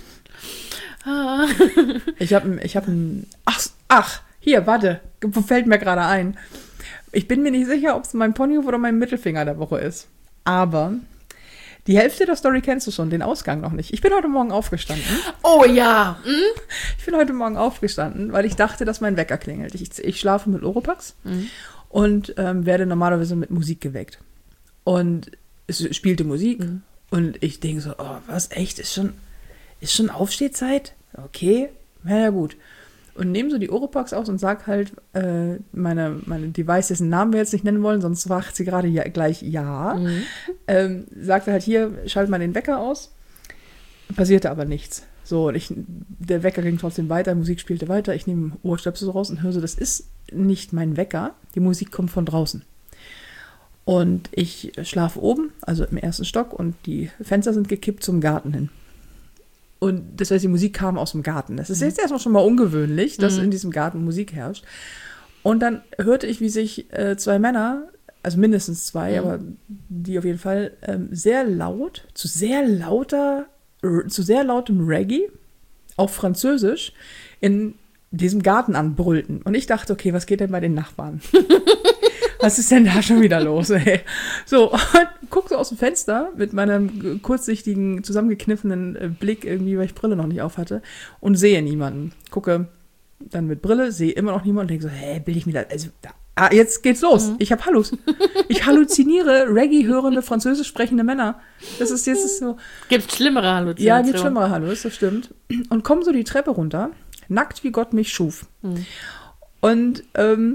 Ich hab ein... Ach, hier, warte. Fällt mir gerade ein. Ich bin mir nicht sicher, ob es mein Ponyhof oder mein Mittelfinger der Woche ist. Aber die Hälfte der Story kennst du schon, den Ausgang noch nicht. Ich bin heute Morgen aufgestanden.
Oh ja.
Ich bin heute Morgen aufgestanden, weil ich dachte, dass mein Wecker klingelt. Ich schlafe mit Oropax und werde normalerweise mit Musik geweckt. Und es spielte Musik und ich denke so, oh, was, echt? Ist schon Aufstehzeit? Okay, ja gut. Und nehme so die Oropax aus und sag halt, meine Device, dessen Namen wir jetzt nicht nennen wollen, sonst sagt sie gerade gleich ja. Sagte halt hier, schalt mal den Wecker aus. Passierte aber nichts. So, und der Wecker ging trotzdem weiter, Musik spielte weiter, ich nehme Ohrstöpsel raus und höre so, das ist nicht mein Wecker, die Musik kommt von draußen. Und ich schlafe oben, also im ersten Stock, und die Fenster sind gekippt zum Garten hin. Und das heißt, die Musik kam aus dem Garten. Das ist jetzt erstmal schon mal ungewöhnlich, dass in diesem Garten Musik herrscht. Und dann hörte ich, wie sich zwei Männer, also mindestens zwei, aber die auf jeden Fall, zu sehr lautem Reggae, auf Französisch, in diesem Garten anbrüllten. Und ich dachte, okay, was geht denn bei den Nachbarn? Was ist denn da schon wieder los, ey? So, und guck so aus dem Fenster mit meinem kurzsichtigen, zusammengekniffenen Blick irgendwie, weil ich Brille noch nicht auf hatte und sehe niemanden. Gucke dann mit Brille, sehe immer noch niemanden und denke so, bilde ich mir das, also, jetzt geht's los. Ich habe Hallus. Ich halluziniere Reggae-hörende, französisch sprechende Männer. Das ist jetzt so.
Gibt schlimmere Halluzinationen.
Ja, gibt schlimmere Hallus, das stimmt. Und komme so die Treppe runter, nackt wie Gott mich schuf. Und,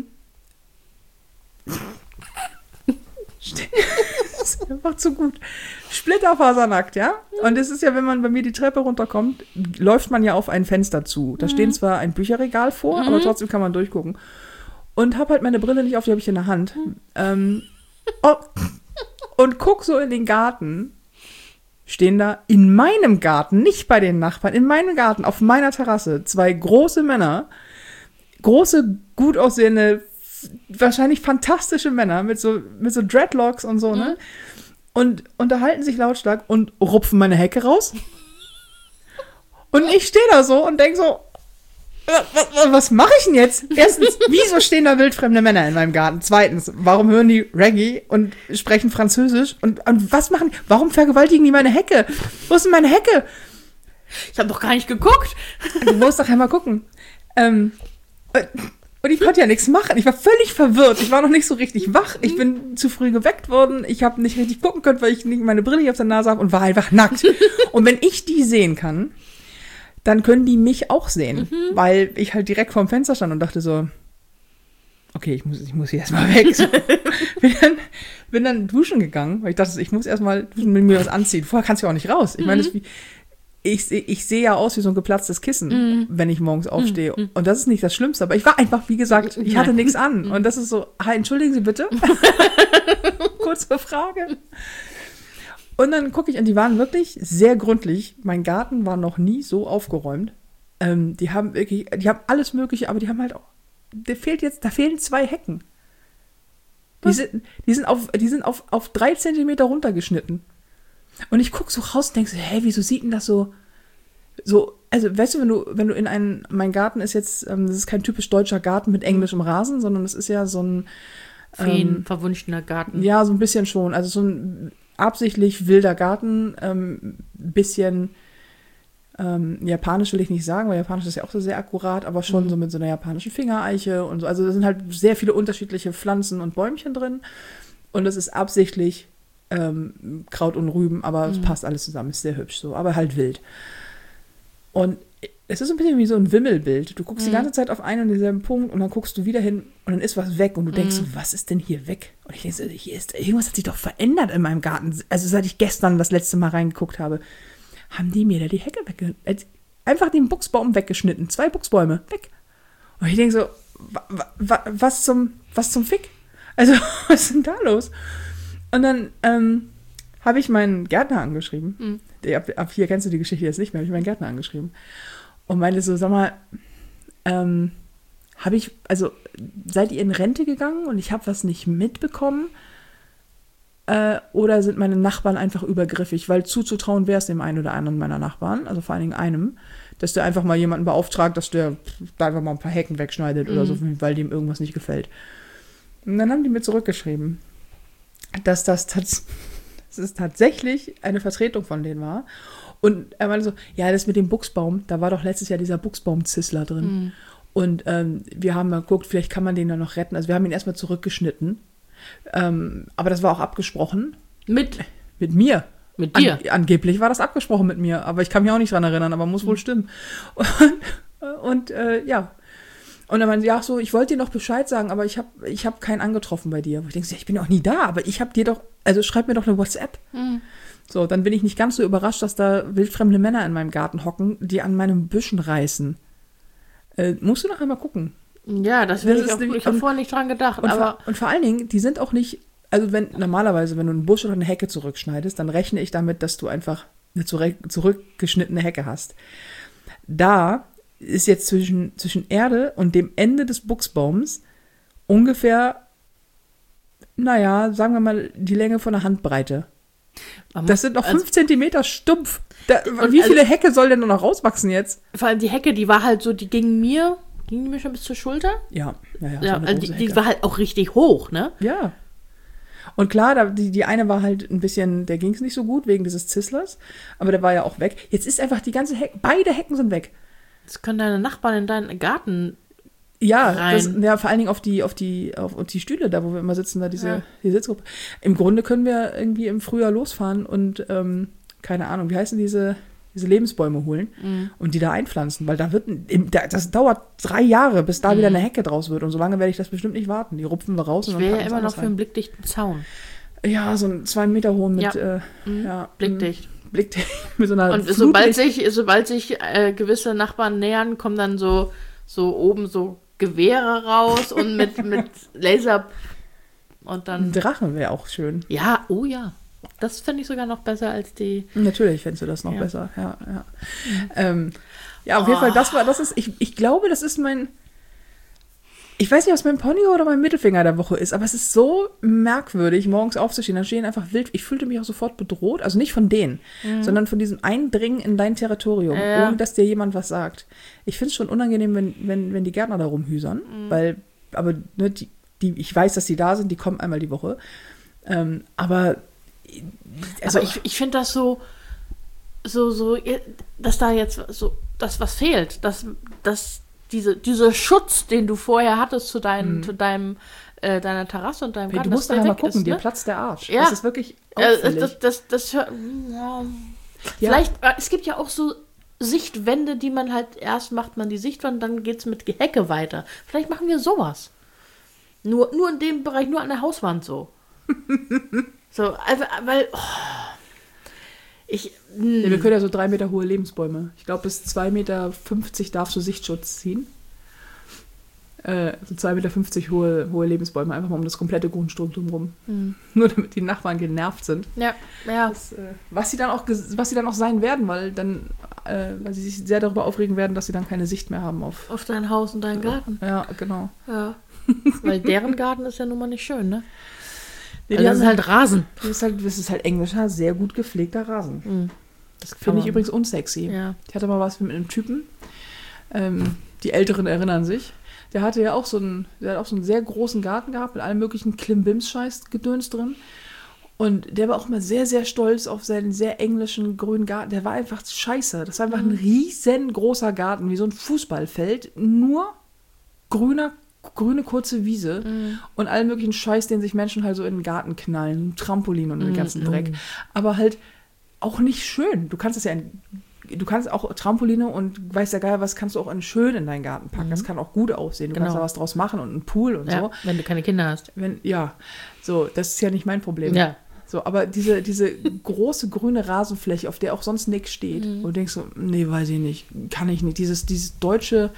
das ist einfach zu gut. Splitterfasernackt, ja? Und es ist ja, wenn man bei mir die Treppe runterkommt, läuft man ja auf ein Fenster zu. Da stehen zwar ein Bücherregal vor, aber trotzdem kann man durchgucken. Und habe halt meine Brille nicht auf, die habe ich in der Hand. Und guck so in den Garten. Stehen da in meinem Garten, nicht bei den Nachbarn, in meinem Garten, auf meiner Terrasse, 2 große Männer, große, gut aussehende, wahrscheinlich fantastische Männer mit so Dreadlocks und so, ne? Und unterhalten sich lautstark und rupfen meine Hecke raus. Und ich stehe da so und denke so, was mache ich denn jetzt? Erstens, wieso stehen da wildfremde Männer in meinem Garten? Zweitens, warum hören die Reggae und sprechen Französisch? Und was machen die? Warum vergewaltigen die meine Hecke? Wo ist denn meine Hecke?
Ich habe doch gar nicht geguckt.
Du musst doch einmal gucken. Und ich konnte ja nichts machen. Ich war völlig verwirrt. Ich war noch nicht so richtig wach. Ich bin zu früh geweckt worden. Ich habe nicht richtig gucken können, weil ich meine Brille nicht auf der Nase habe und war einfach nackt. Und wenn ich die sehen kann, dann können die mich auch sehen, weil ich halt direkt vorm Fenster stand und dachte so, okay, ich muss hier erstmal weg. So. Bin dann duschen gegangen, weil ich dachte, ich muss erstmal duschen, mit mir was anziehen. Vorher kannst du ja auch nicht raus. Ich meine, ich sehe ja aus wie so ein geplatztes Kissen, wenn ich morgens aufstehe. Und das ist nicht das Schlimmste, aber ich war einfach, wie gesagt, ich hatte nichts an. Und das ist so, entschuldigen Sie bitte. Kurze Frage. Und dann gucke ich, und die waren wirklich sehr gründlich. Mein Garten war noch nie so aufgeräumt. Die haben alles Mögliche, aber die haben halt auch, da fehlen 2 Hecken. Die sind auf 3 Zentimeter runtergeschnitten. Und ich gucke so raus und denke so, wieso sieht denn das so, also weißt du, wenn du mein Garten ist jetzt, das ist kein typisch deutscher Garten mit englischem Rasen, sondern es ist ja so ein
verwunschener Garten.
Ja, so ein bisschen schon. Also so ein absichtlich wilder Garten, bisschen japanisch will ich nicht sagen, weil japanisch ist ja auch so sehr akkurat, aber schon so mit so einer japanischen Fingereiche und so. Also da sind halt sehr viele unterschiedliche Pflanzen und Bäumchen drin und es ist absichtlich Kraut und Rüben, aber es passt alles zusammen, ist sehr hübsch so, aber halt wild. Und es ist ein bisschen wie so ein Wimmelbild. Du guckst die ganze Zeit auf einen und denselben Punkt und dann guckst du wieder hin und dann ist was weg und du denkst so, was ist denn hier weg? Und ich denke so, irgendwas hat sich doch verändert in meinem Garten. Also seit ich gestern das letzte Mal reingeguckt habe, haben die mir da die Hecke einfach den Buchsbaum weggeschnitten. 2 Buchsbäume, weg. Und ich denke so, was zum Fick? Also, was ist denn da los? Und dann habe ich meinen Gärtner angeschrieben. Ab hier kennst du die Geschichte jetzt nicht mehr, habe ich meinen Gärtner angeschrieben. Und meinte so, sag mal, seid ihr in Rente gegangen und ich habe was nicht mitbekommen? Oder sind meine Nachbarn einfach übergriffig? Weil zuzutrauen wäre es dem einen oder anderen meiner Nachbarn, also vor allen Dingen einem, dass der einfach mal jemanden beauftragt, dass der da einfach mal ein paar Hecken wegschneidet oder so, weil dem irgendwas nicht gefällt. Und dann haben die mir zurückgeschrieben, dass das tatsächlich eine Vertretung von denen war. Und er meinte so, ja, das mit dem Buchsbaum, da war doch letztes Jahr dieser Buchsbaum-Zissler drin. Und wir haben mal geguckt, vielleicht kann man den dann noch retten. Also wir haben ihn erstmal zurückgeschnitten. Aber das war auch abgesprochen. Mit mir.
Mit dir?
Angeblich war das abgesprochen mit mir. Aber ich kann mich auch nicht dran erinnern, aber muss wohl stimmen. Und ja. Und dann meinte sie, ach so, ich wollte dir noch Bescheid sagen, aber ich hab keinen angetroffen bei dir. Und ich denke, ich bin ja auch nie da, aber ich habe dir doch, also schreib mir doch eine WhatsApp. So, dann bin ich nicht ganz so überrascht, dass da wildfremde Männer in meinem Garten hocken, die an meinem Büschen reißen. Musst du noch einmal gucken.
Ja, ich habe vorher nicht dran gedacht.
Und vor allen Dingen, die sind auch nicht, also normalerweise, wenn du einen Busch oder eine Hecke zurückschneidest, dann rechne ich damit, dass du einfach eine zurückgeschnittene Hecke hast. Da ist jetzt zwischen Erde und dem Ende des Buchsbaums ungefähr, naja, sagen wir mal, die Länge von einer Handbreite. Das sind noch 5 Zentimeter stumpf. Wie viele Hecke soll denn noch rauswachsen jetzt?
Vor allem die Hecke, die war halt so, die ging mir Ging die mir schon bis zur Schulter?
Ja.
Ja, also die war halt auch richtig hoch, ne?
Ja. Und klar, die eine war halt ein bisschen, der ging es nicht so gut wegen dieses Zisslers, aber der war ja auch weg. Jetzt ist einfach die ganze Hecke, beide Hecken sind weg.
Jetzt können deine Nachbarn in deinen Garten
Ja,
rein.
vor allen Dingen auf die Stühle, da wo wir immer sitzen, da die Sitzgruppe. Im Grunde können wir irgendwie im Frühjahr losfahren und, keine Ahnung, wie heißen diese Lebensbäume holen und die da einpflanzen, weil das dauert 3 Jahre, bis da wieder eine Hecke draus wird und so lange werde ich das bestimmt nicht warten. Die rupfen wir raus.
Ich wäre ja immer noch für einen blickdichten Zaun.
Ja, so einen 2 Meter hohen mit,
blickdicht.
Blickdicht mit so einer
Und sobald sich gewisse Nachbarn nähern, kommen dann so oben so Gewehre raus und mit Laser und dann...
Ein Drachen wäre auch schön.
Ja, oh ja. Das finde ich sogar noch besser als die...
Natürlich fändest du das noch besser, ja. Ja, auf jeden Fall, ich glaube, das ist ich weiß nicht, was mein Pony oder mein Mittelfinger der Woche ist, aber es ist so merkwürdig, morgens aufzustehen, dann stehen einfach wild, ich fühlte mich auch sofort bedroht, also nicht von denen, sondern von diesem Eindringen in dein Territorium, ohne dass dir jemand was sagt. Ich finde es schon unangenehm, wenn die Gärtner da rumhüsern, aber ne, ich weiß, dass die da sind, die kommen einmal die Woche, aber
ich finde das so, dass da jetzt so das was fehlt, dass dieser Schutz, den du vorher hattest zu deinem deiner Terrasse und deinem Garten,
du musst da mal gucken, dir platzt der Arsch. Ja. Das ist wirklich auffällig.
Vielleicht, es gibt ja auch so Sichtwände, die man halt, erst macht man die Sichtwand, dann geht's mit Gehecke weiter. Vielleicht machen wir sowas. Nur in dem Bereich, nur an der Hauswand so. So, also, weil,
wir können ja so 3 Meter hohe Lebensbäume. Ich glaube, bis 2,50 Meter darfst du Sichtschutz ziehen. So 2,50 Meter hohe Lebensbäume, einfach mal um das komplette Grundstück drumherum. Nur damit die Nachbarn genervt sind.
Ja.
Was sie dann auch sein werden, weil sie sich sehr darüber aufregen werden, dass sie dann keine Sicht mehr haben auf
dein Haus und deinen Garten.
Ja, genau.
Ja. Weil deren Garten ist ja nun mal nicht schön, ne? Nee, das ist halt Rasen.
Das ist halt englischer, sehr gut gepflegter Rasen. Das finde ich übrigens unsexy.
Ja.
Ich hatte mal was mit einem Typen, die Älteren erinnern sich, der hat auch so einen sehr großen Garten gehabt mit allem möglichen Klimbims-Scheiß-Gedöns drin. Und der war auch immer sehr, sehr stolz auf seinen sehr englischen grünen Garten. Der war einfach scheiße. Das war einfach ein riesengroßer Garten, wie so ein Fußballfeld. Nur grüne kurze Wiese und allen möglichen Scheiß, den sich Menschen halt so in den Garten knallen. Trampolin und den ganzen Dreck. Aber halt auch nicht schön. Du kannst auch Trampoline und weiß der Geier was, kannst du auch schön in deinen Garten packen. Das kann auch gut aussehen. Du kannst da was draus machen und einen Pool und so.
Wenn du keine Kinder hast.
So, das ist ja nicht mein Problem.
Ja.
So, aber diese große grüne Rasenfläche, auf der auch sonst nichts steht, und du denkst so, nee, weiß ich nicht, kann ich nicht. Diese deutsche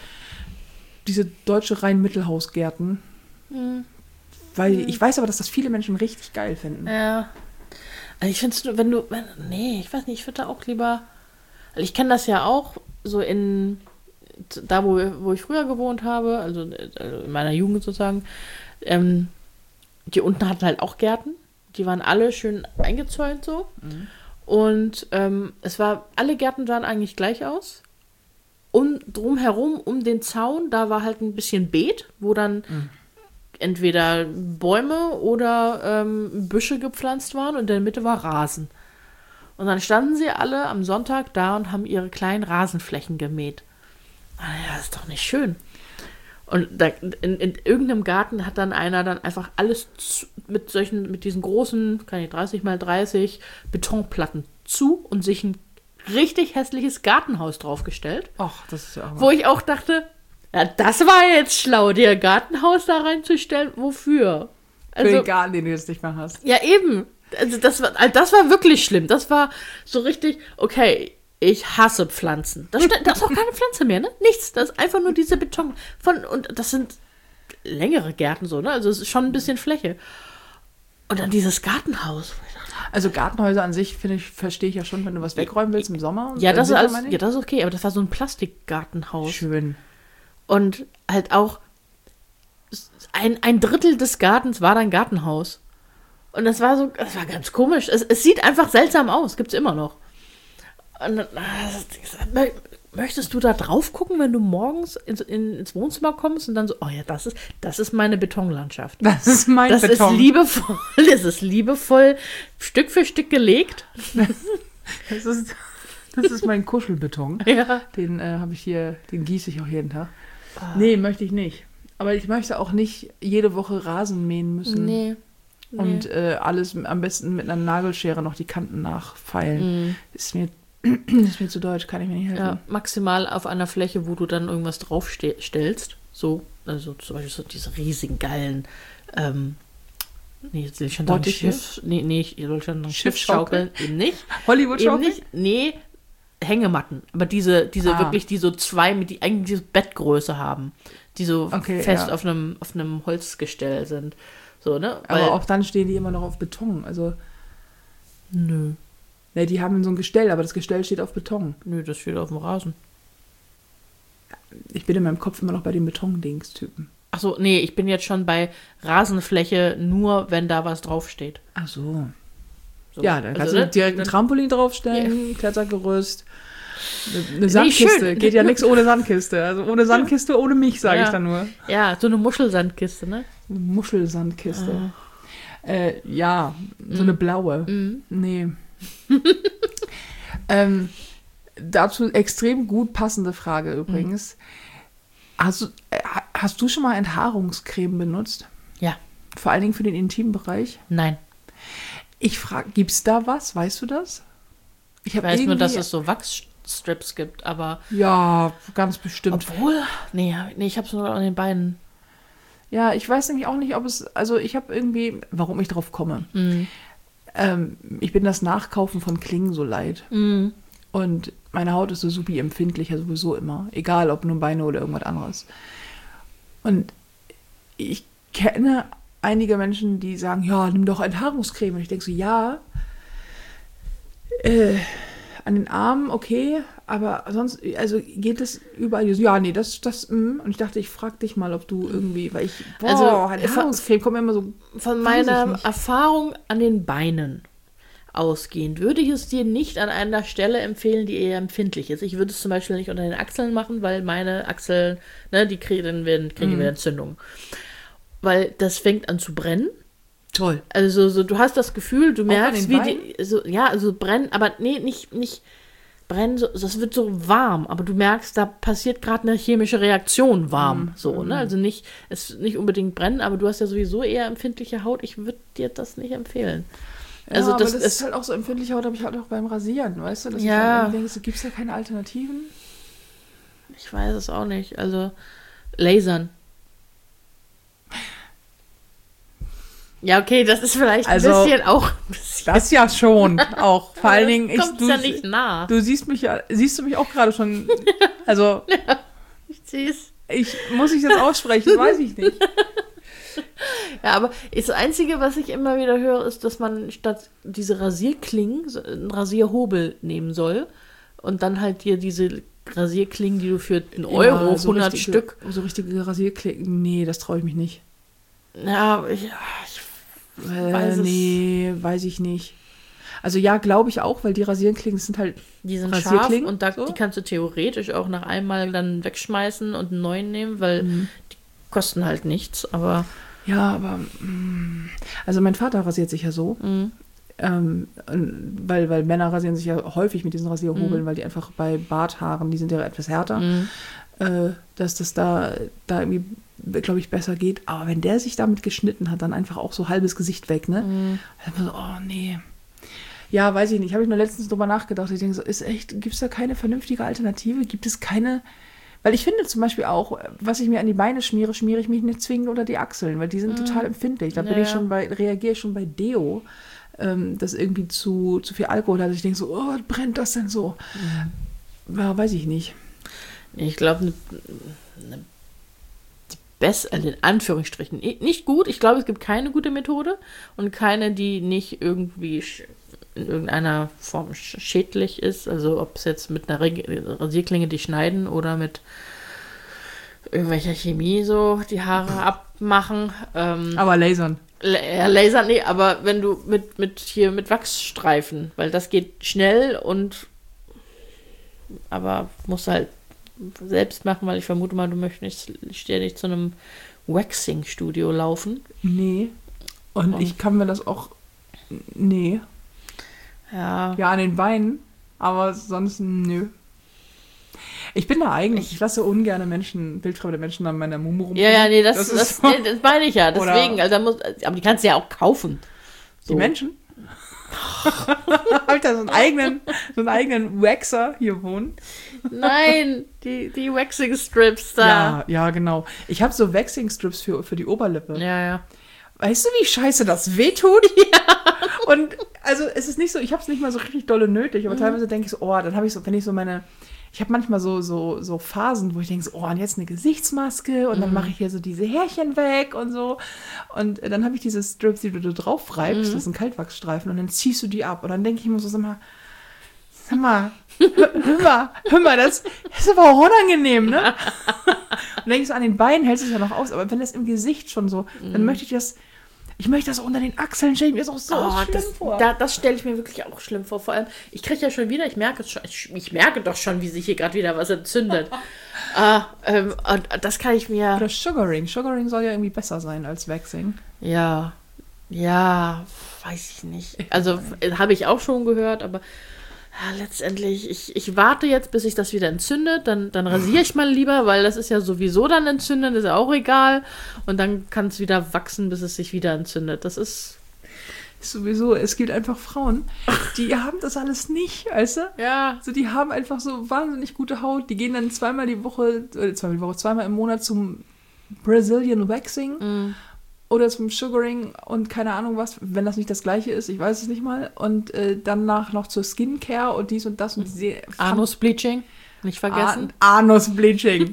Rhein-Mittelhaus-Gärten. Weil ich weiß aber, dass das viele Menschen richtig geil finden.
Ja. Also ich finde es, ich weiß nicht, ich würde da auch lieber, also ich kenne das ja auch, so da wo ich früher gewohnt habe, also in meiner Jugend sozusagen, die unten hatten halt auch Gärten, die waren alle schön eingezäunt so. Und alle Gärten sahen eigentlich gleich aus. Und drumherum, um den Zaun, da war halt ein bisschen Beet, wo dann entweder Bäume oder Büsche gepflanzt waren und in der Mitte war Rasen. Und dann standen sie alle am Sonntag da und haben ihre kleinen Rasenflächen gemäht. Ja, das ist doch nicht schön. Und in irgendeinem Garten hat dann einer dann einfach alles mit diesen großen, 30x30 Betonplatten zu und sich ein richtig hässliches Gartenhaus draufgestellt.
Ach, das ist ja auch...
Wo ich auch dachte, ja, das war jetzt schlau, dir ein Gartenhaus da reinzustellen. Wofür?
Für den Garten, den du jetzt nicht mehr hast.
Ja, eben. Also das war wirklich schlimm. Das war so richtig, okay, ich hasse Pflanzen. Da ist auch keine Pflanze mehr, ne? Nichts. Das ist einfach nur diese Beton. Und das sind längere Gärten so, ne? Also es ist schon ein bisschen Fläche. Und dann dieses Gartenhaus.
Also Gartenhäuser an sich, verstehe ich ja schon, wenn du was wegräumen willst im Sommer.
Ja, das ist okay, aber das war so ein Plastikgartenhaus.
Schön.
Und halt auch ein Drittel des Gartens war dann Gartenhaus. Und das war ganz komisch. Es sieht einfach seltsam aus, gibt's immer noch. Und möchtest du da drauf gucken, wenn du morgens ins Wohnzimmer kommst und dann so, oh ja, das ist meine Betonlandschaft.
Das ist mein
Das
Beton.
ist liebevoll Stück für Stück gelegt.
Das ist mein Kuschelbeton.
Ja.
Den habe ich hier, den gieße ich auch jeden Tag. Nee, möchte ich nicht. Aber ich möchte auch nicht jede Woche Rasen mähen müssen.
Nee.
Und alles am besten mit einer Nagelschere noch die Kanten nachfeilen. Ist mir zu deutsch, kann ich mir nicht helfen.
Ja, maximal auf einer Fläche, wo du dann irgendwas draufstellst. So, also zum Beispiel so diese riesigen geilen, jetzt will ich schon sagen Schiff. Nee, ich will schon sagen Schiffschaukeln. Eben nicht.
Hollywood-Schaukeln?
Eben nicht. Nee, Hängematten. Aber diese wirklich, die so zwei, die eigentlich diese Bettgröße haben. Die so fest auf einem Holzgestell sind. So, ne?
Aber auch dann stehen die immer noch auf Beton. Also.
Nö.
Ne, die haben so ein Gestell, aber das Gestell steht auf Beton.
Nö, das steht auf dem Rasen.
Ich bin in meinem Kopf immer noch bei den Betondings-Typen.
Ach so, nee, ich bin jetzt schon bei Rasenfläche, nur wenn da was draufsteht.
Ach so.
So.
Ja, dann kannst du direkt ein Trampolin draufstellen, Klettergerüst, eine Sandkiste.
schön.
Geht ja nichts ohne Sandkiste. Also ohne Sandkiste, ohne mich, sage ich dann nur.
Ja, so eine Muschelsandkiste, ne?
Eine Muschelsandkiste. Ja, so eine blaue. Nee. Dazu extrem gut passende Frage übrigens. Hast du schon mal Enthaarungscreme benutzt?
Ja.
Vor allen Dingen für den Intimbereich?
Nein.
Ich frage, gibt's da was? Weißt du das?
Ich weiß nur, dass es so Wachsstrips gibt, aber...
Ja, ganz bestimmt.
Obwohl... Nee, ich habe es nur an den Beinen.
Ja, ich weiß nämlich auch nicht, ob es... Also ich habe irgendwie... Warum ich drauf komme. Ich bin das Nachkaufen von Klingen so leid. Und meine Haut ist so supi empfindlicher sowieso immer. Egal, ob nur Beine oder irgendwas anderes. Und ich kenne einige Menschen, die sagen, ja, nimm doch Enthaarungscreme. Und ich denke so, ja, an den Armen, okay, aber sonst, also geht es überall, ja, nee, und ich dachte, ich frage dich mal, ob du irgendwie, weil ich, Enthaarungscreme kommt mir immer so.
Von meiner Erfahrung an den Beinen ausgehend, würde ich es dir nicht an einer Stelle empfehlen, die eher empfindlich ist. Ich würde es zum Beispiel nicht unter den Achseln machen, weil meine Achseln, ne, die kriegen wieder Entzündungen. Weil das fängt an zu brennen.
Toll.
Also so, du hast das Gefühl, du merkst, wie
Beinen?
so brennen, aber nee, nicht brennen, so, das wird so warm, aber du merkst, da passiert gerade eine chemische Reaktion warm, ne? Also es nicht unbedingt brennen, aber du hast ja sowieso eher empfindliche Haut, ich würde dir das nicht empfehlen. Also
ja, aber das ist halt auch so empfindliche Haut, habe ich halt auch beim Rasieren, weißt du? Dass ich dann denke, so, gibt es da keine Alternativen?
Ich weiß es auch nicht, also Lasern. Ja, okay, das ist vielleicht ein bisschen auch.
Das ja schon auch. Vor allen Dingen,
kommt's ja nicht nah.
Siehst du mich auch gerade schon, also.
Ja, ich sehe es.
Muss ich das aussprechen? Weiß ich nicht.
Ja, aber das Einzige, was ich immer wieder höre, ist, dass man statt diese Rasierklingen einen Rasierhobel nehmen soll und dann halt dir diese Rasierklingen, die du für einen Euro, so 100 Stück.
So richtige Rasierklingen, nee, das traue ich mich nicht.
Ja, ich
weiß ich nicht. Also ja, glaube ich auch, weil die Rasierklingen sind halt
die sind scharf und die kannst du theoretisch auch nach einmal dann wegschmeißen und einen neuen nehmen, weil die kosten halt nichts, aber...
Ja, aber also mein Vater rasiert sich ja so, weil Männer rasieren sich ja häufig mit diesen Rasierhobeln, weil die einfach bei Barthaaren, die sind ja etwas härter, dass das da irgendwie, glaube ich, besser geht. Aber wenn der sich damit geschnitten hat, dann einfach auch so halbes Gesicht weg, ne? Dann so, oh nee. Ja, weiß ich nicht. Habe ich nur letztens drüber nachgedacht. Ich denke so, gibt es da keine vernünftige Alternative? Gibt es keine... Weil ich finde zum Beispiel auch, was ich mir an die Beine schmiere ich mich nicht zwingend unter die Achseln, weil die sind total empfindlich. Da reagiere ich schon bei Deo, dass irgendwie zu viel Alkohol hat. Ich denke so, oh, brennt das denn so? Ja, weiß ich nicht.
Ich glaube, also in Anführungsstrichen, nicht gut. Ich glaube, es gibt keine gute Methode und keine, die nicht irgendwie in irgendeiner Form schädlich ist. Also ob es jetzt mit einer Rasierklinge die schneiden oder mit irgendwelcher Chemie so die Haare abmachen.
Aber lasern.
Lasern, nee, aber wenn du mit Wachsstreifen, weil das geht schnell und aber musst du halt selbst machen, weil ich vermute mal, du möchtest ständig zu einem Waxing-Studio laufen.
Nee. Und ich kann mir das auch... Nee.
Ja.
Ja, an den Beinen, aber sonst nö. Ich bin da eigentlich, ich lasse ungerne Menschen, wildfremde Menschen an meiner Mumu rum.
Ja, nee, das
so.
nee, das meine ich ja. Deswegen, aber die kannst du ja auch kaufen. So.
Die Menschen? Hab ich da so einen eigenen Waxer hier wohnen?
Nein, die Waxing-Strips da.
Ja, genau. Ich habe so Waxing-Strips für die Oberlippe.
Ja.
Weißt du, wie scheiße das wehtut? Ja. Und also es ist nicht so, ich habe es nicht mal so richtig dolle nötig, aber teilweise denke ich so, dann habe ich so, wenn ich so ich habe manchmal so Phasen, wo ich denke so, und jetzt eine Gesichtsmaske und dann mache ich hier so diese Härchen weg und so. Und dann habe ich diese Strips, die du drauf reibst, das sind Kaltwachsstreifen und dann ziehst du die ab. Und dann denke ich immer so, sag mal, hör mal, das ist aber auch unangenehm, ne? Und dann denke ich so, an den Beinen hältst du es ja noch aus, aber wenn das im Gesicht schon so, dann möchte ich möchte das auch unter den Achseln stellen, mir ist auch so schlimm vor.
Das stelle ich mir wirklich auch schlimm vor. Vor allem, ich kriege ja schon wieder, ich merke doch schon, wie sich hier gerade wieder was entzündet. Und das kann ich mir...
Oder Sugaring. Sugaring soll ja irgendwie besser sein als Waxing.
Ja, weiß ich nicht. Also, habe ich auch schon gehört, aber letztendlich, ich warte jetzt, bis sich das wieder entzündet, dann rasiere ich mal lieber, weil das ist ja sowieso dann entzündet, ist ja auch egal. Und dann kann es wieder wachsen, bis es sich wieder entzündet. Das ist
sowieso, es gibt einfach Frauen, die haben das alles nicht, weißt du?
Ja.
Also die haben einfach so wahnsinnig gute Haut, die gehen dann zweimal im Monat zum Brazilian Waxing oder zum Sugaring und keine Ahnung was, wenn das nicht das Gleiche ist, ich weiß es nicht mal. Und danach noch zur Skincare und dies und das. Und
Anus-Bleaching, nicht vergessen.
Anus-Bleaching.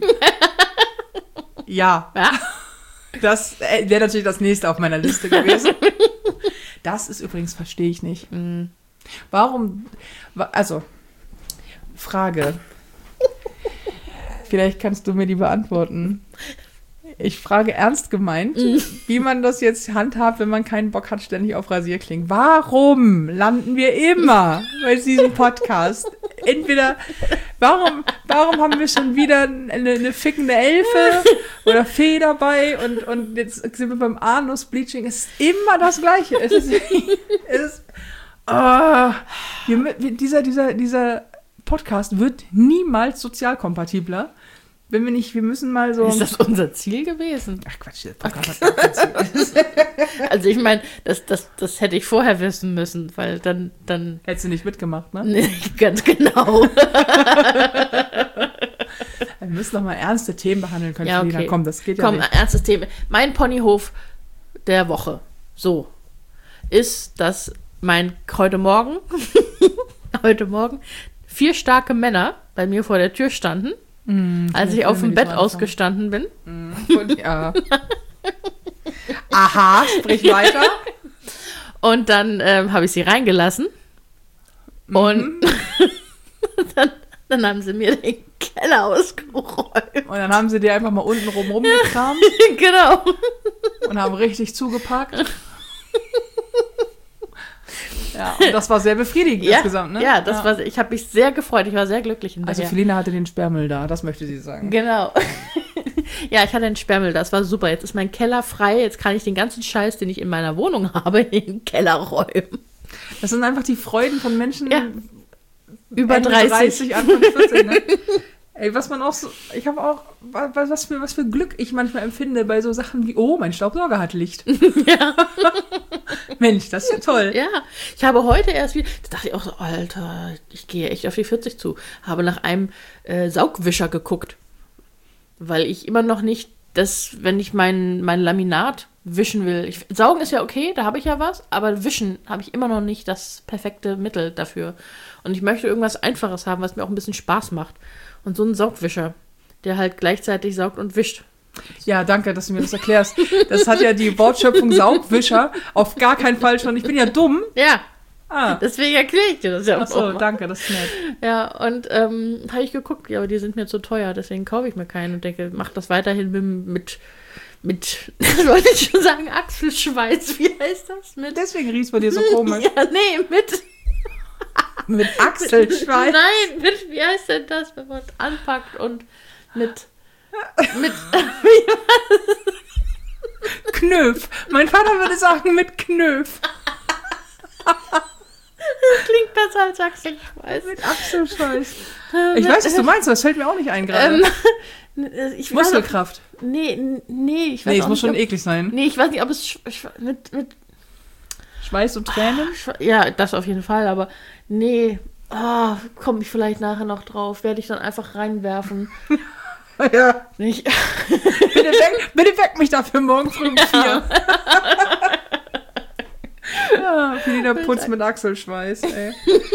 Ja. Das wäre natürlich das nächste auf meiner Liste gewesen. Das ist übrigens, verstehe ich nicht. Warum, also, Frage. Vielleicht kannst du mir die beantworten. Ich frage ernst gemeint, wie man das jetzt handhabt, wenn man keinen Bock hat, ständig auf Rasierklingen. Warum landen wir immer bei diesem Podcast? Entweder, warum haben wir schon wieder eine fickende Elfe oder Fee dabei und jetzt sind wir beim Anus-Bleaching. Es ist immer das Gleiche. Dieser Podcast wird niemals sozialkompatibler. Wenn wir nicht, wir müssen mal so...
Ist das unser Ziel gewesen?
Ach Quatsch, der Podcast hat gar kein Ziel.
Also ich meine, das hätte ich vorher wissen müssen, weil dann...
Hättest du nicht mitgemacht, ne?
Nee, ganz genau.
Wir müssen doch mal ernste Themen behandeln können.
Ja, okay.
Komm, das geht ja nicht.
Ernstes Thema. Mein Ponyhof der Woche, so, ist, dass heute Morgen 4 starke Männer bei mir vor der Tür standen, als ich auf dem Bett ausgestanden bin.
Ja. Aha, sprich weiter.
Und dann habe ich sie reingelassen. Und dann haben sie mir den Keller ausgeräumt.
Und dann haben sie dir einfach mal unten rumgekramt.
Genau.
Und haben richtig zugepackt. Ja, und das war sehr befriedigend insgesamt, ne?
Ja, ich habe mich sehr gefreut. Ich war sehr glücklich hinterher.
Also Felina hatte den Sperrmüll da, das möchte sie sagen.
Genau. Ja, ich hatte den Sperrmüll, das war super. Jetzt ist mein Keller frei, jetzt kann ich den ganzen Scheiß, den ich in meiner Wohnung habe, in den Keller räumen.
Das sind einfach die Freuden von Menschen
über
Ende 30, Anfang 40, ne? Ey, was man auch so, ich habe auch, was für Glück ich manchmal empfinde bei so Sachen wie, oh, mein Staubsauger hat Licht. Ja. Mensch, das ist ja toll.
Ja, ich habe heute erst wieder, da dachte ich auch so, Alter, ich gehe echt auf die 40 zu, habe nach einem Saugwischer geguckt, weil ich immer noch nicht wenn ich mein Laminat wischen will, saugen ist ja okay, da habe ich ja was, aber wischen habe ich immer noch nicht das perfekte Mittel dafür. Und ich möchte irgendwas Einfaches haben, was mir auch ein bisschen Spaß macht. Und so ein Saugwischer, der halt gleichzeitig saugt und wischt.
Ja, danke, dass du mir das erklärst. Das hat ja die Wortschöpfung Saugwischer auf gar keinen Fall schon. Ich bin ja dumm.
Ja. Deswegen erkläre ich dir das ja auch.
Ach so, danke, das ist nett.
Ja, und habe ich geguckt, ja, aber die sind mir zu teuer, deswegen kaufe ich mir keinen und denke, mach das weiterhin mit das wollte ich schon sagen, Achselschweiß, wie heißt das?
Deswegen riecht es bei dir so komisch.
Ja, nee, mit
Mit Achselschweif?
Nein, wie heißt denn das, wenn man anpackt und mit
Knöpf. Mein Vater würde sagen mit Knöpf.
klingt besser als Achselschweiß.
Mit Achselschweiß. Ich weiß, was du meinst, das fällt mir auch nicht ein gerade. Muskelkraft.
Nee, ich weiß
Nee, es
auch
muss
nicht,
schon eklig sein.
Nee, ich weiß nicht, ob es mit
Schweiß und Tränen?
ja, das auf jeden Fall, aber nee, komme ich vielleicht nachher noch drauf, werde ich dann einfach reinwerfen.
Ja.
Nicht.
Bitte weck mich dafür morgen früh um 4. Ja, wie der Putz mit Achselschweiß, ey.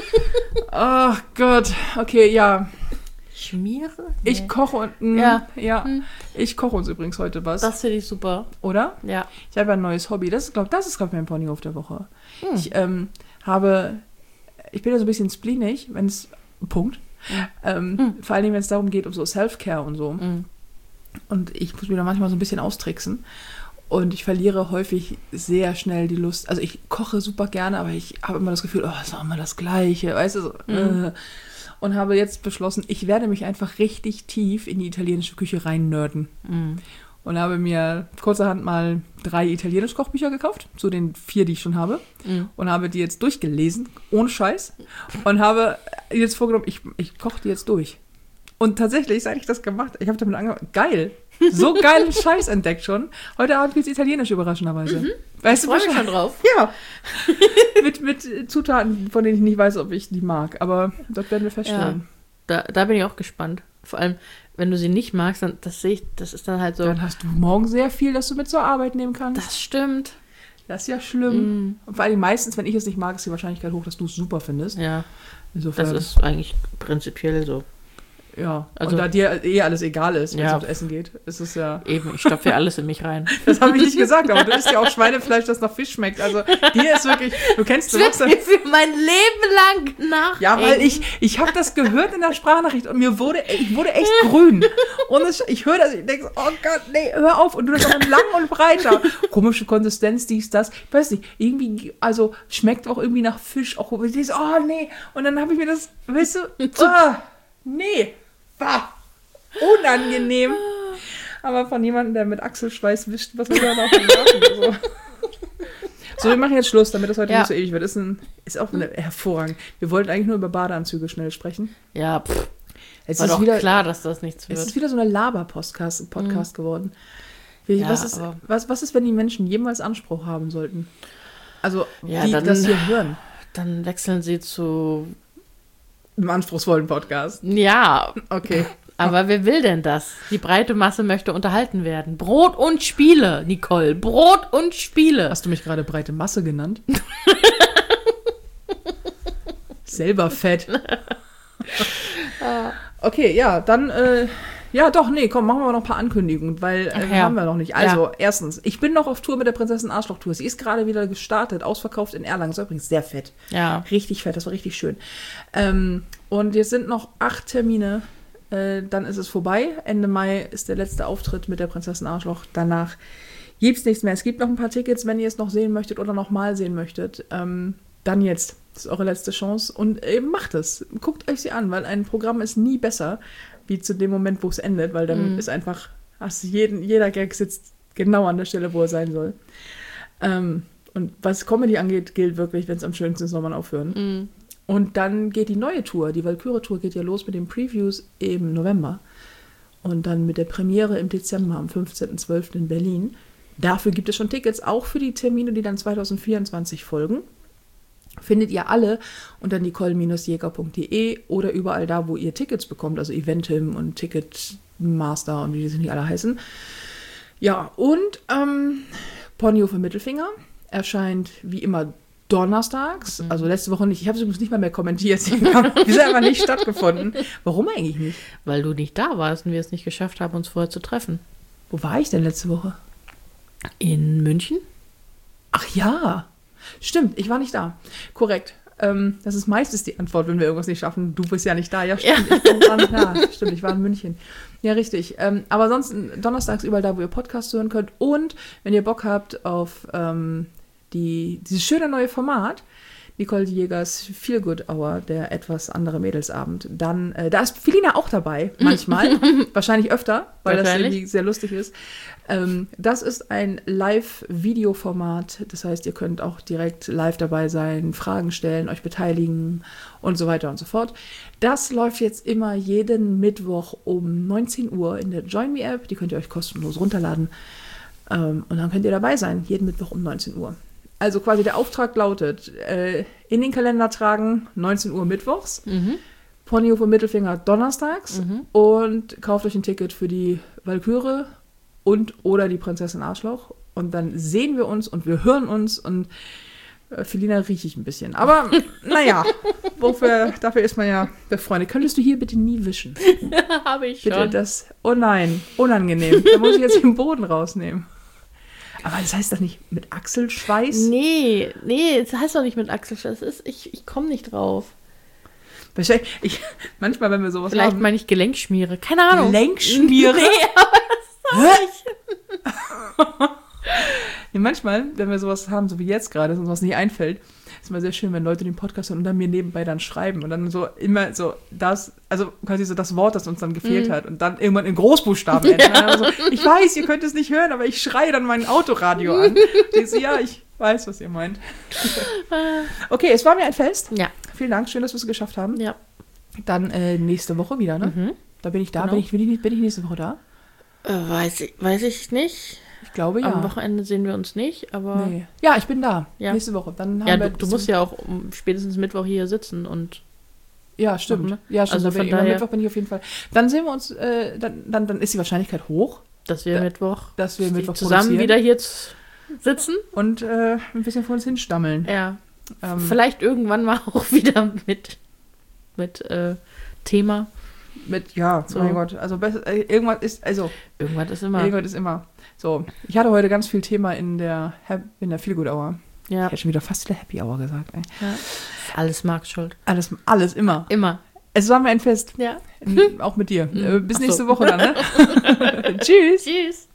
Ach Gott. Okay, ja.
Schmiere? Nee.
Ich koche und...
Ja.
Ich koche uns übrigens heute was.
Das finde ich super.
Oder?
Ja.
Ich habe ein neues Hobby. Das ist, glaube ich, mein Ponyhof der Woche. Ich bin ja so ein bisschen spleenig, wenn es... Punkt. Vor allem, wenn es darum geht, um so Self-Care und so. Und ich muss mich da manchmal so ein bisschen austricksen. Und ich verliere häufig sehr schnell die Lust. Also ich koche super gerne, aber ich habe immer das Gefühl, es ist auch immer das Gleiche. Weißt du, so. Und habe jetzt beschlossen, ich werde mich einfach richtig tief in die italienische Küche rein nerden. Und habe mir kurzerhand mal 3 italienische Kochbücher gekauft, zu den 4, die ich schon habe. Und habe die jetzt durchgelesen, ohne Scheiß. Und habe jetzt vorgenommen, ich koche die jetzt durch. Und tatsächlich, seit ich das gemacht habe, ich habe damit angefangen, geil. So geilen Scheiß entdeckt schon. Heute Abend gibt es Italienisch überraschenderweise. Weißt du,
ich freue mich schon drauf.
Ja. mit Zutaten, von denen ich nicht weiß, ob ich die mag. Aber das werden wir feststellen.
Ja, da bin ich auch gespannt. Vor allem, wenn du sie nicht magst, dann das ist dann halt so.
Dann hast du morgen sehr viel, das du mit zur Arbeit nehmen kannst.
Das stimmt.
Das ist ja schlimm. Und vor allem meistens, wenn ich es nicht mag, ist die Wahrscheinlichkeit hoch, dass du es super findest.
Ja.
Insofern.
Das ist eigentlich prinzipiell so.
Ja,
also,
und da dir alles egal ist, wenn es
ja.
ums Essen geht, ist es ja...
Eben, ich stopfe ja alles in mich rein.
Das habe ich nicht gesagt, aber du isst ja auch Schweinefleisch, das nach Fisch schmeckt. Also dir ist wirklich... Du kennst...
Das wird mir für mein Leben lang nach.
Ja, weil ich habe das gehört in der Sprachnachricht und ich wurde echt grün. Und ich höre das, ich denke so, oh Gott, nee, hör auf. Und du das auch lang und breiter. Komische Konsistenz, dies, das. Ich weiß nicht, irgendwie, also schmeckt auch irgendwie nach Fisch. Auch, oh nee. Und dann habe ich mir das, weißt du, nee. Unangenehm. Aber von jemandem, der mit Achselschweiß wischt, was wir da noch machen. So, wir machen jetzt Schluss, damit das heute nicht so ewig wird. Ist auch hervorragend. Wir wollten eigentlich nur über Badeanzüge schnell sprechen.
Ja,
Es
war
ist
doch
wieder,
klar, dass das nichts wird.
Es ist wieder so eine Laber-Podcast geworden.
Ja,
Was ist, wenn die Menschen jemals Anspruch haben sollten? Also,
ja,
die das hier hören.
Dann wechseln sie zu...
Im anspruchsvollen Podcast.
Ja.
Okay.
Aber wer will denn das? Die breite Masse möchte unterhalten werden. Brot und Spiele, Nicole. Brot und Spiele.
Hast du mich gerade breite Masse genannt? Selber fett. Okay, ja, dann, komm, machen wir noch ein paar Ankündigungen, weil haben wir noch nicht. Also, erstens, ich bin noch auf Tour mit der Prinzessin Arschloch-Tour. Sie ist gerade wieder gestartet, ausverkauft in Erlangen. Das war übrigens sehr fett.
Ja.
Richtig fett, das war richtig schön. Und jetzt sind noch 8 Termine, dann ist es vorbei. Ende Mai ist der letzte Auftritt mit der Prinzessin Arschloch. Danach gibt es nichts mehr. Es gibt noch ein paar Tickets, wenn ihr es noch sehen möchtet oder noch mal sehen möchtet. Dann jetzt. Das ist eure letzte Chance. Und macht es. Guckt euch sie an, weil ein Programm ist nie besser, wie zu dem Moment, wo es endet, weil dann ist einfach, jeder Gag sitzt genau an der Stelle, wo er sein soll. Und was Comedy angeht, gilt wirklich, wenn es am schönsten ist, soll man aufhören. Und dann geht die neue Tour, die Walküre-Tour geht ja los mit den Previews im November. Und dann mit der Premiere im Dezember, am 15.12. in Berlin. Dafür gibt es schon Tickets, auch für die Termine, die dann 2024 folgen. Findet ihr alle unter nicole-jäger.de oder überall da, wo ihr Tickets bekommt, also Eventim und Ticketmaster und wie die nicht alle heißen. Ja, und Ponyhof im Mittelfinger erscheint wie immer donnerstags, also letzte Woche nicht. Ich habe es übrigens nicht mal mehr kommentiert. Die sind einfach nicht stattgefunden. Warum eigentlich nicht?
Weil du nicht da warst und wir es nicht geschafft haben, uns vorher zu treffen.
Wo war ich denn letzte Woche?
In München?
Ach ja, stimmt, ich war nicht da. Korrekt. Das ist meistens die Antwort, wenn wir irgendwas nicht schaffen. Du bist ja nicht da. Ja, stimmt, ich war nicht da. Stimmt, ich war in München. Ja, richtig. Aber sonst donnerstags überall da, wo ihr Podcasts hören könnt. Und wenn ihr Bock habt auf dieses schöne neue Format, Nicole Jägers Feel Good Hour, der etwas andere Mädelsabend. Dann, da ist Felina auch dabei, manchmal. Wahrscheinlich öfter, weil das irgendwie sehr lustig ist. Das ist ein Live-Video-Format. Das heißt, ihr könnt auch direkt live dabei sein, Fragen stellen, euch beteiligen und so weiter und so fort. Das läuft jetzt immer jeden Mittwoch um 19 Uhr in der Join Me App. Die könnt ihr euch kostenlos runterladen. Und dann könnt ihr dabei sein, jeden Mittwoch um 19 Uhr. Also quasi der Auftrag lautet, in den Kalender tragen, 19 Uhr mittwochs, Ponyhof und Mittelfinger donnerstags und kauft euch ein Ticket für die Walküre und oder die Prinzessin Arschloch. Und dann sehen wir uns und wir hören uns und Felina rieche ich ein bisschen. Aber naja, dafür ist man ja befreundet. Könntest du hier bitte nie wischen?
Habe ich
Bitte
schon.
das, oh nein, unangenehm. Da muss ich jetzt den Boden rausnehmen. Aber das heißt doch nicht mit Achselschweiß?
Nee, das heißt doch nicht mit Achselschweiß. Ich komme nicht drauf.
Manchmal, wenn wir sowas
Vielleicht
haben.
meine ich Gelenkschmiere. Keine Ahnung.
Gelenkschmiere?
Nee, aber das ist
Nee, manchmal, wenn wir sowas haben, so wie jetzt gerade, dass uns was nicht einfällt, ist immer sehr schön, wenn Leute den Podcast hören und dann mir nebenbei dann schreiben und dann so immer so das, also quasi so das Wort, das uns dann gefehlt hat und dann irgendwann in Großbuchstaben enden. Ja. So, ich weiß, ihr könnt es nicht hören, aber ich schreie dann mein Autoradio an. Ich so, ja, ich weiß, was ihr meint. Okay, es war mir ein Fest.
Ja.
Vielen Dank, schön, dass wir es geschafft haben.
Ja.
Dann nächste Woche wieder, ne? Da bin ich da.
Genau.
Bin ich nächste Woche da?
Weiß ich nicht.
Ich glaube, ja.
Am Wochenende sehen wir uns nicht, aber...
Nee. Ja, ich bin da.
Ja.
Nächste Woche. Dann
Ja,
haben wir
du musst ja auch spätestens Mittwoch hier sitzen und...
Ja, stimmt.
machen, ne?
Ja, stimmt.
Also
Dann
von
bin ich,
daher-
Mittwoch bin ich auf jeden Fall. Dann sehen wir uns, dann ist die Wahrscheinlichkeit hoch,
Dass wir Mittwoch zusammen
produzieren
wieder hier sitzen.
und ein bisschen vor uns hinstammeln.
Ja. Vielleicht irgendwann mal auch wieder mit Thema.
So. Mein Gott, also irgendwas ist
Irgendwas ist immer.
So, ich hatte heute ganz viel Thema in der Feel Good Hour.
Ja.
Ich hätte schon wieder fast wieder Happy Hour gesagt. Ey.
Ja. Ist alles Marks Schuld.
Alles immer.
Immer.
Es war mir ein Fest.
Ja.
Auch mit dir. Bis
Ach so.
nächste Woche dann, ne? Tschüss.
Tschüss.